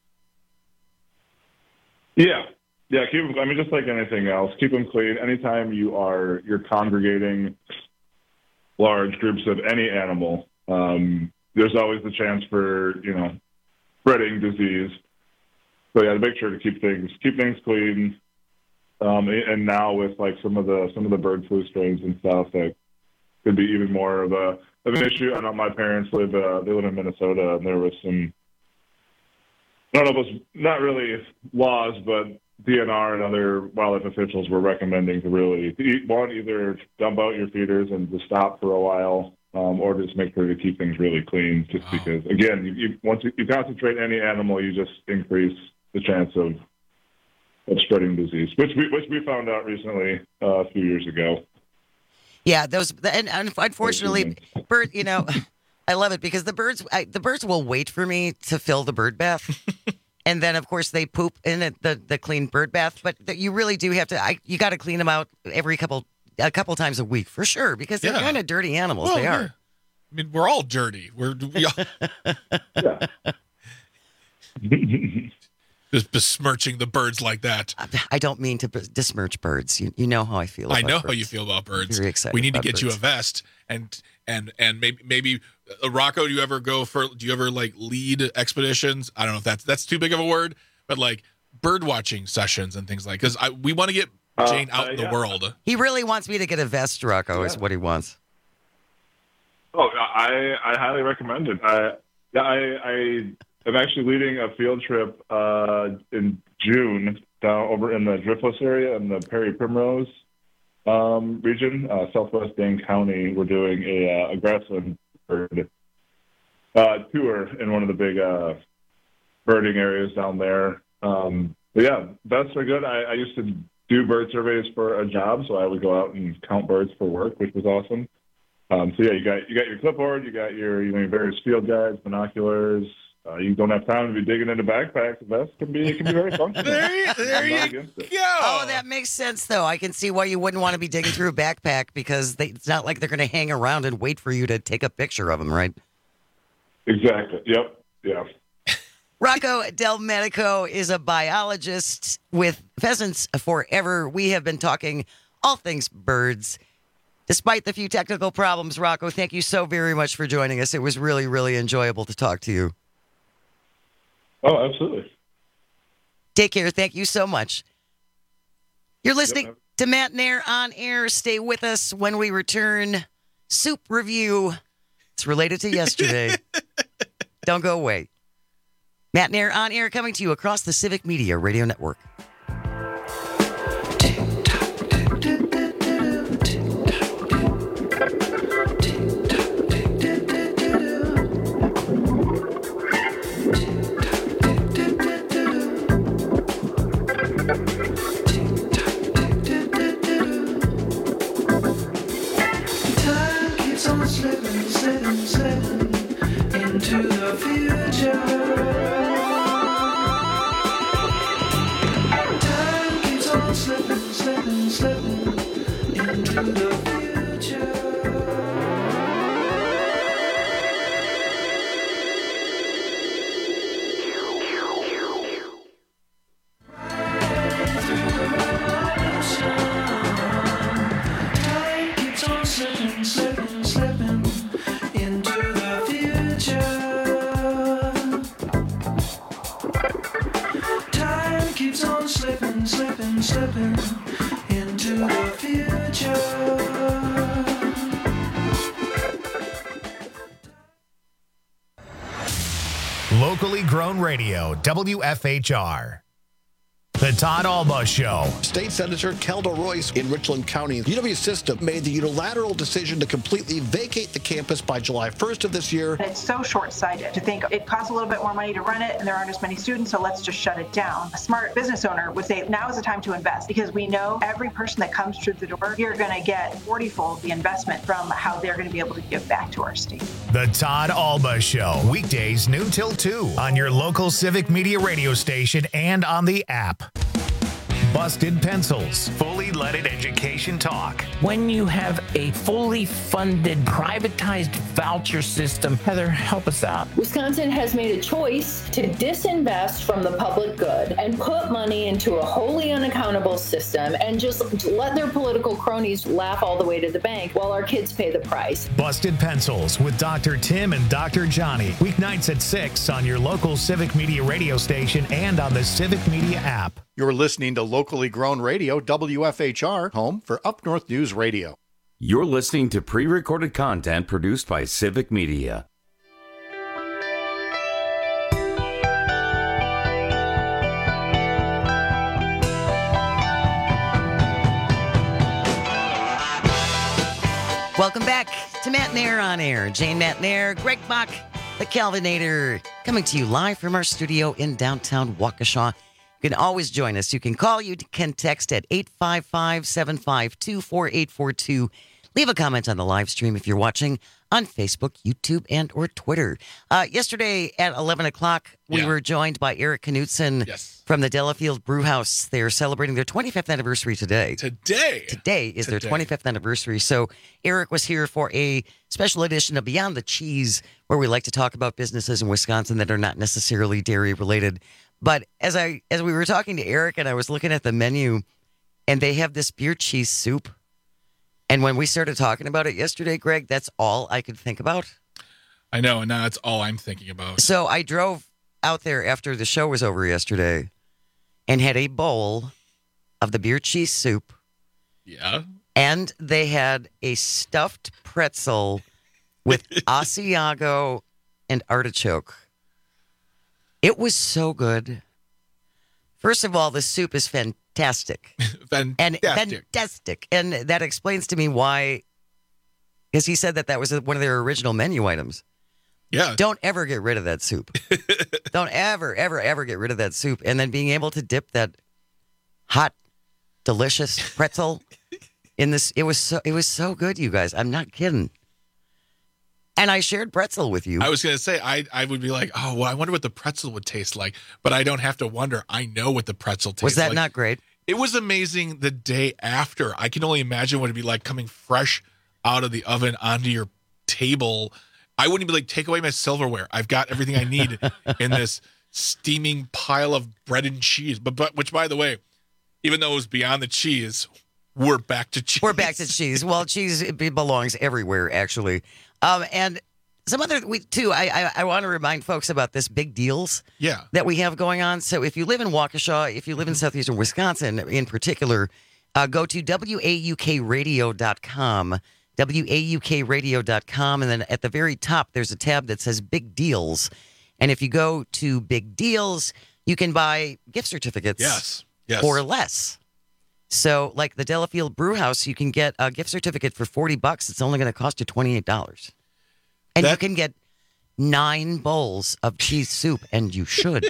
Yeah. Yeah, keep them, I mean, just like anything else, keep them clean. Anytime you are you're congregating large groups of any animal, um, there's always the chance for, you know, spreading disease. So yeah, make sure to keep things keep things clean. Um, and now with like some of the some of the bird flu strains and stuff, that could be even more of a of an issue. I know my parents live uh, they live in Minnesota, and there was some I don't know if it was not really laws, but D N R and other wildlife officials were recommending to really, to eat, one, either dump out your feeders and to stop for a while, um, or just make sure to keep things really clean, just wow. because, again, you, you, once you, you concentrate any animal, you just increase the chance of of spreading disease, which we, which we found out recently uh, a few years ago. Yeah, those, and unfortunately, bird, you know, I love it because the birds, I, the birds will wait for me to fill the bird bath. And then, of course, they poop in it, the the clean bird bath. But the, you really do have to. I, you got to clean them out every couple a couple times a week for sure, because they're Yeah. kind of dirty animals. Well, they yeah. are. I mean, we're all dirty. We're we all... just besmirching the birds like that. I don't mean to besmirch birds. You you know how I feel. I about know birds. how you feel about birds. Very excited. We need to about get you a birds. vest and and and maybe maybe uh, Rocco. Do you ever go for? Do you ever like lead expeditions? I don't know if that's that's too big of a word, but like bird watching sessions and things like. Because I we want to get Jane Uh, out uh, in the yeah. world. He really wants me to get a vest, Rocco. Is Yeah. what he wants. Oh, I I highly recommend it. I yeah, I I am actually leading a field trip uh, in June down over in the Driftless area in the Perry Primrose um, region, uh, southwest Dane County. We're doing a, uh, a grassland bird uh, tour in one of the big uh, birding areas down there. Um, but yeah, vests are good. I, I used to do bird surveys for a job, so I would go out and count birds for work, which was awesome. Um, so yeah, you got you got your clipboard, you got your you know your various field guides, binoculars. Uh, you don't have time to be digging into backpacks. The vest can be it can be very functional. There, there you go. Oh, that makes sense, though. I can see why you wouldn't want to be digging through a backpack because they, it's not like they're going to hang around and wait for you to take a picture of them, right? Exactly. Yep. Yeah. Rocco Del Medico is a biologist with Pheasants Forever. We have been talking all things birds. Despite the few technical problems, Rocco, thank you so very much for joining us. It was really, really enjoyable to talk to you. Oh, absolutely. Take care. Thank you so much. You're listening Yep. to Matt Nair on air. Stay with us when we return. Soup review. It's related to yesterday. Don't go away. Matt Nair on air, coming to you across the Civic Media Radio Network. Time keeps on slipping, slipping, slipping into the future. Time keeps on slipping, slipping, slipping into the future. Time keeps on slipping, slipping, slipping into the future. Time keeps on slipping, slipping, slipping into the future. Locally grown radio, W F H R. The Todd Alba Show. State Senator Kelda Royce in Richland County. U W System made the unilateral decision to completely vacate the campus by July first of this year. It's so short-sighted to think it costs a little bit more money to run it and there aren't as many students, so let's just shut it down. A smart business owner would say now is the time to invest because we know every person that comes through the door, you're going to get forty-fold the investment from how they're going to be able to give back to our state. The Todd Alba Show. Weekdays noon till two on your local Civic Media radio station and on the app. Busted Pencils. Fully leaded education talk. When you have a fully funded, privatized voucher system, Heather, help us out. Wisconsin has made a choice to disinvest from the public good and put money into a wholly unaccountable system and just let their political cronies laugh all the way to the bank while our kids pay the price. Busted Pencils with Doctor Tim and Doctor Johnny. Weeknights at six on your local Civic Media radio station and on the Civic Media app. You're listening to locally grown radio, W F H R, home for Up North News Radio. You're listening to pre-recorded content produced by Civic Media. Welcome back to Matt Nair on Air. Jane Matt Nair, Greg Bach, the Calvinator, coming to you live from our studio in downtown Waukesha. You can always join us. You can call, you can text at eight five five, seven five two, four eight four two. Leave a comment on the live stream if you're watching on Facebook, YouTube, and or Twitter. Uh, yesterday at eleven o'clock, we Yeah. were joined by Eric Knutson Yes. from the Delafield Brewhouse. They're celebrating their twenty-fifth anniversary today. Today? Today is their Today. twenty-fifth anniversary. So Eric was here for a special edition of Beyond the Cheese, where we like to talk about businesses in Wisconsin that are not necessarily dairy related. But as I as we were talking to Eric and I was looking at the menu, and they have this beer cheese soup. And when we started talking about it yesterday, Greg, that's all I could think about. I know, and now that's all I'm thinking about. So I drove out there after the show was over yesterday and had a bowl of the beer cheese soup. Yeah. And they had a stuffed pretzel with Asiago and artichoke. It was so good. First of all, the soup is fantastic. fantastic. And fantastic. And that explains to me why, because he said that that was one of their original menu items. Yeah. Don't ever get rid of that soup. Don't ever, ever, ever get rid of that soup. And then being able to dip that hot, delicious pretzel in this, it was so, it was so good, you guys. I'm not kidding. And I shared pretzel with you. I was going to say, I, I would be like, oh, well, I wonder what the pretzel would taste like. But I don't have to wonder. I know what the pretzel tastes like. Was that not great? It was amazing the day after. I can only imagine what it'd be like coming fresh out of the oven onto your table. I wouldn't be like, take away my silverware. I've got everything I need in this steaming pile of bread and cheese. But, but which, by the way, even though it was beyond the cheese, we're back to cheese. We're back to cheese. Well, cheese it belongs everywhere, actually. Um, and some other, we too, I, I, I want to remind folks about this big deals Yeah. that we have going on. So if you live in Waukesha, if you live in southeastern Wisconsin in particular, uh, go to W A U K radio dot com, W A U K radio dot com, and then at the very top, there's a tab that says Big Deals. And if you go to Big Deals, you can buy gift certificates Yes. Yes. for less. So, like the Delafield Brewhouse, you can get a gift certificate for forty bucks. It's only going to cost you twenty-eight dollars. And That- you can get nine bowls of cheese soup, and you should.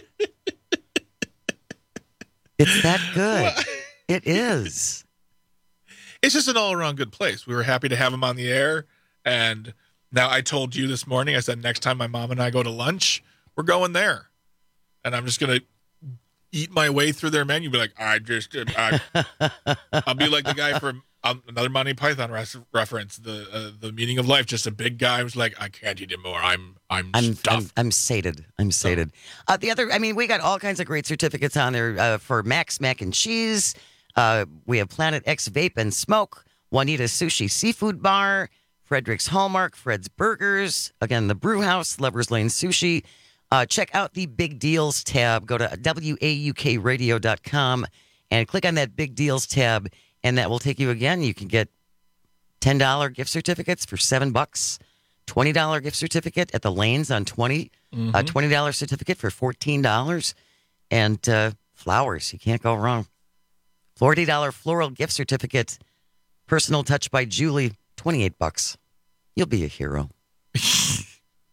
It's that good. It is. It's just an all-around good place. We were happy to have him on the air. And now I told you this morning, I said, next time my mom and I go to lunch, we're going there. And I'm just going to eat my way through their menu. Be like, I just, I, I'll be like the guy from um, another Monty Python res- reference, the uh, the meaning of life. Just a big guy who's like, I can't eat anymore. I'm, I'm, I'm, I'm, stuffed. I'm sated. I'm sated. Uh, the other, I mean, we got all kinds of great certificates on there uh, for Max Mac and Cheese. Uh, we have Planet X Vape and Smoke, Juanita Sushi Seafood Bar, Frederick's Hallmark, Fred's Burgers, again, the Brewhouse, Lover's Lane Sushi. Uh, check out the Big Deals tab. Go to W A U K radio dot com and click on that Big Deals tab, and that will take you again. You can get ten dollars gift certificates for seven bucks, twenty dollars gift certificate at the Lanes on twenty, Mm-hmm. a twenty dollars certificate for fourteen dollars, and uh, Flowers, you can't go wrong. forty dollars floral gift certificate. Personal touch by Julie, twenty-eight bucks. You'll be a hero. It's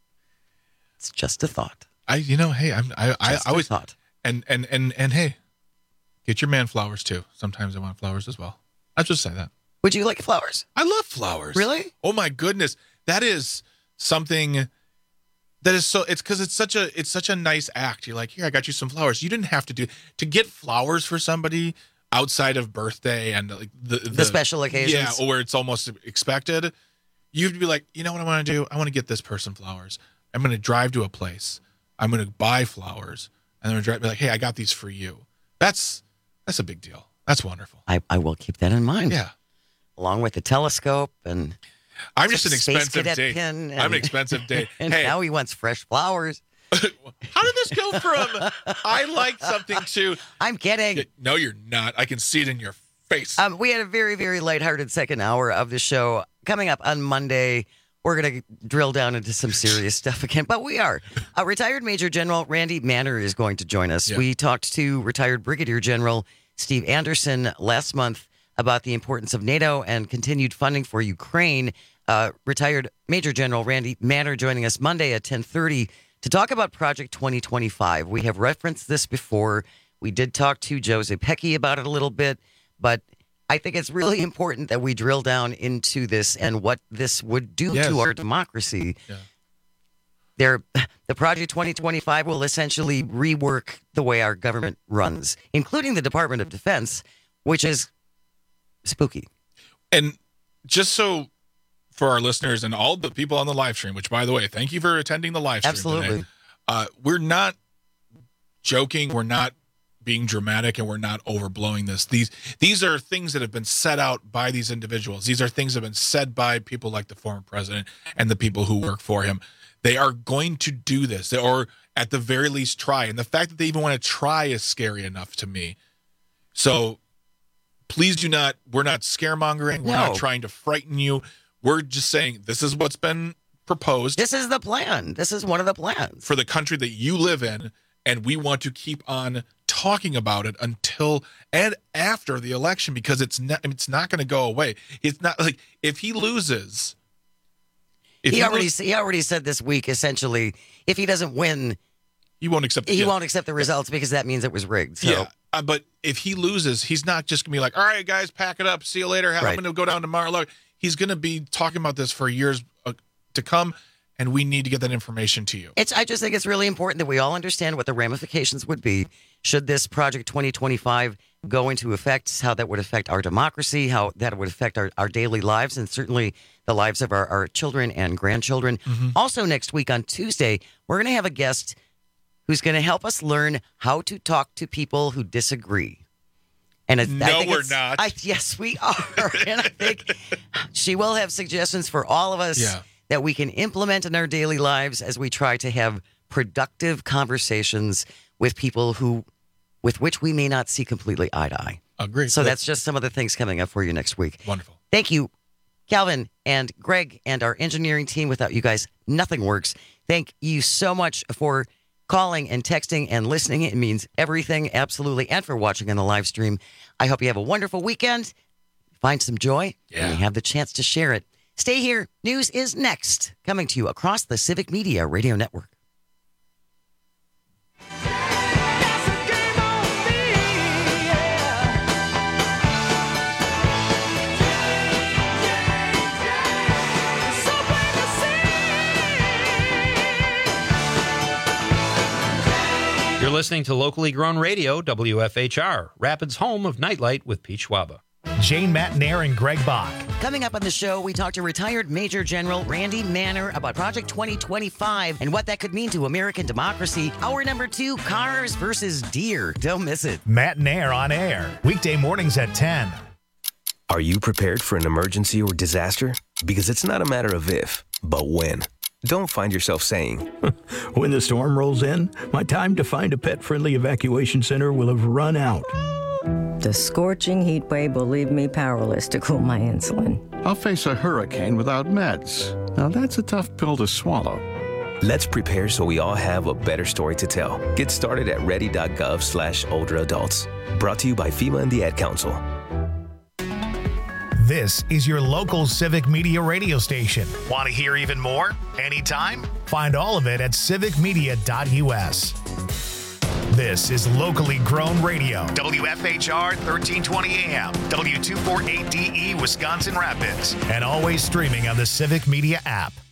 just a thought. I, you know, hey, I'm, I, I, I always thought, and, and, and, and hey, get your man flowers too. Sometimes I want flowers as well. I just say that. Would you like flowers? I love flowers. Really? Oh my goodness, that is something that is so. It's because it's such a, it's such a nice act. You're like, here, I got you some flowers. You didn't have to do to get flowers for somebody outside of birthday and like the the, the special occasions. Yeah, or it's almost expected. You have to be like, you know what I want to do? I want to get this person flowers. I'm going to drive to a place. I'm going to buy flowers, and I'm going to drive. Be like, hey, I got these for you. That's that's a big deal. That's wonderful. I, I will keep that in mind. Yeah, along with the telescope and. I'm just an Space expensive Cadet date. pin and, I'm an expensive date. And hey, now he wants fresh flowers. How did this go from I liked something to I'm kidding. No, you're not. I can see it in your face. Um, we had a very, very lighthearted second hour of the show. Coming up on Monday, we're going to drill down into some serious stuff again, but we are. Uh, retired Major General Randy Manner is going to join us. Yeah. We talked to retired Brigadier General Steve Anderson last month about the importance of NATO and continued funding for Ukraine. Uh, retired Major General Randy Manner joining us Monday at ten thirty to talk about Project twenty twenty-five. We have referenced this before. We did talk to Joe Zepecki about it a little bit, but I think it's really important that we drill down into this and what this would do Yes. to our democracy. Yeah. There, the Project twenty twenty-five will essentially rework the way our government runs, including the Department of Defense, which is spooky. And just so for our listeners and all the people on the live stream, which, by the way, thank you for attending the live stream Absolutely. today. Uh, we're not joking. We're not being dramatic, and we're not overblowing this. These these are things that have been set out by these individuals. These are things that have been said by people like the former president and the people who work for him. They are going to do this, or at the very least try. And the fact that they even want to try is scary enough to me. So please do not, we're not scaremongering. We're No. not trying to frighten you. We're just saying this is what's been proposed. This is the plan. This is one of the plans. For the country that you live in, and we want to keep on talking about it until and after the election, because it's not it's not going to go away. It's not like if he loses. If He he already lose- he already said this week, essentially, if he doesn't win, he won't accept. he yeah. won't accept the results because that means it was rigged. So. Yeah, uh, but if he loses, he's not just gonna be like, "All right, guys, pack it up. See you later. I'm Right. gonna go down tomorrow." Look, he's gonna be talking about this for years uh, to come, and we need to get that information to you. It's. I just think it's really important that we all understand what the ramifications would be should this Project twenty twenty-five go into effect, how that would affect our democracy, how that would affect our, our daily lives, and certainly the lives of our, our children and grandchildren. Mm-hmm. Also, next week on Tuesday, we're going to have a guest who's going to help us learn how to talk to people who disagree. And it's, I No, think we're it's- not. I, yes, we are. And I think she will have suggestions for all of us Yeah. that we can implement in our daily lives as we try to have productive conversations with people who, with which we may not see completely eye to eye. Agree. So that's just some of the things coming up for you next week. Wonderful. Thank you, Calvin and Greg and our engineering team. Without you guys, nothing works. Thank you so much for calling and texting and listening. It means everything, absolutely, and for watching on the live stream. I hope you have a wonderful weekend. Find some joy, Yeah. and you have the chance to share it. Stay here. News is next, coming to you across the Civic Media Radio Network. You're listening to locally grown radio, W F H R, Rapids' home of Nightlight with Pete Schwaba. Jane Matnair and Greg Bach. Coming up on the show, we talked to retired Major General Randy Manner about Project twenty twenty-five and what that could mean to American democracy. Hour number two, cars versus deer. Don't miss it. Matnair on air. Weekday mornings at ten. Are you prepared for an emergency or disaster? Because it's not a matter of if, but when. Don't find yourself saying, when the storm rolls in, my time to find a pet-friendly evacuation center will have run out. The scorching heat wave will leave me powerless to cool my insulin. I'll face a hurricane without meds. Now that's a tough pill to swallow. Let's prepare so we all have a better story to tell. Get started at ready.gov slash older adults. Brought to you by FEMA and the Ad Council. This is your local Civic Media radio station. Want to hear even more? Anytime? Find all of it at civic media dot u s. This is locally grown radio. W F H R thirteen twenty A M, W two forty-eight D E, Wisconsin Rapids, and always streaming on the Civic Media app.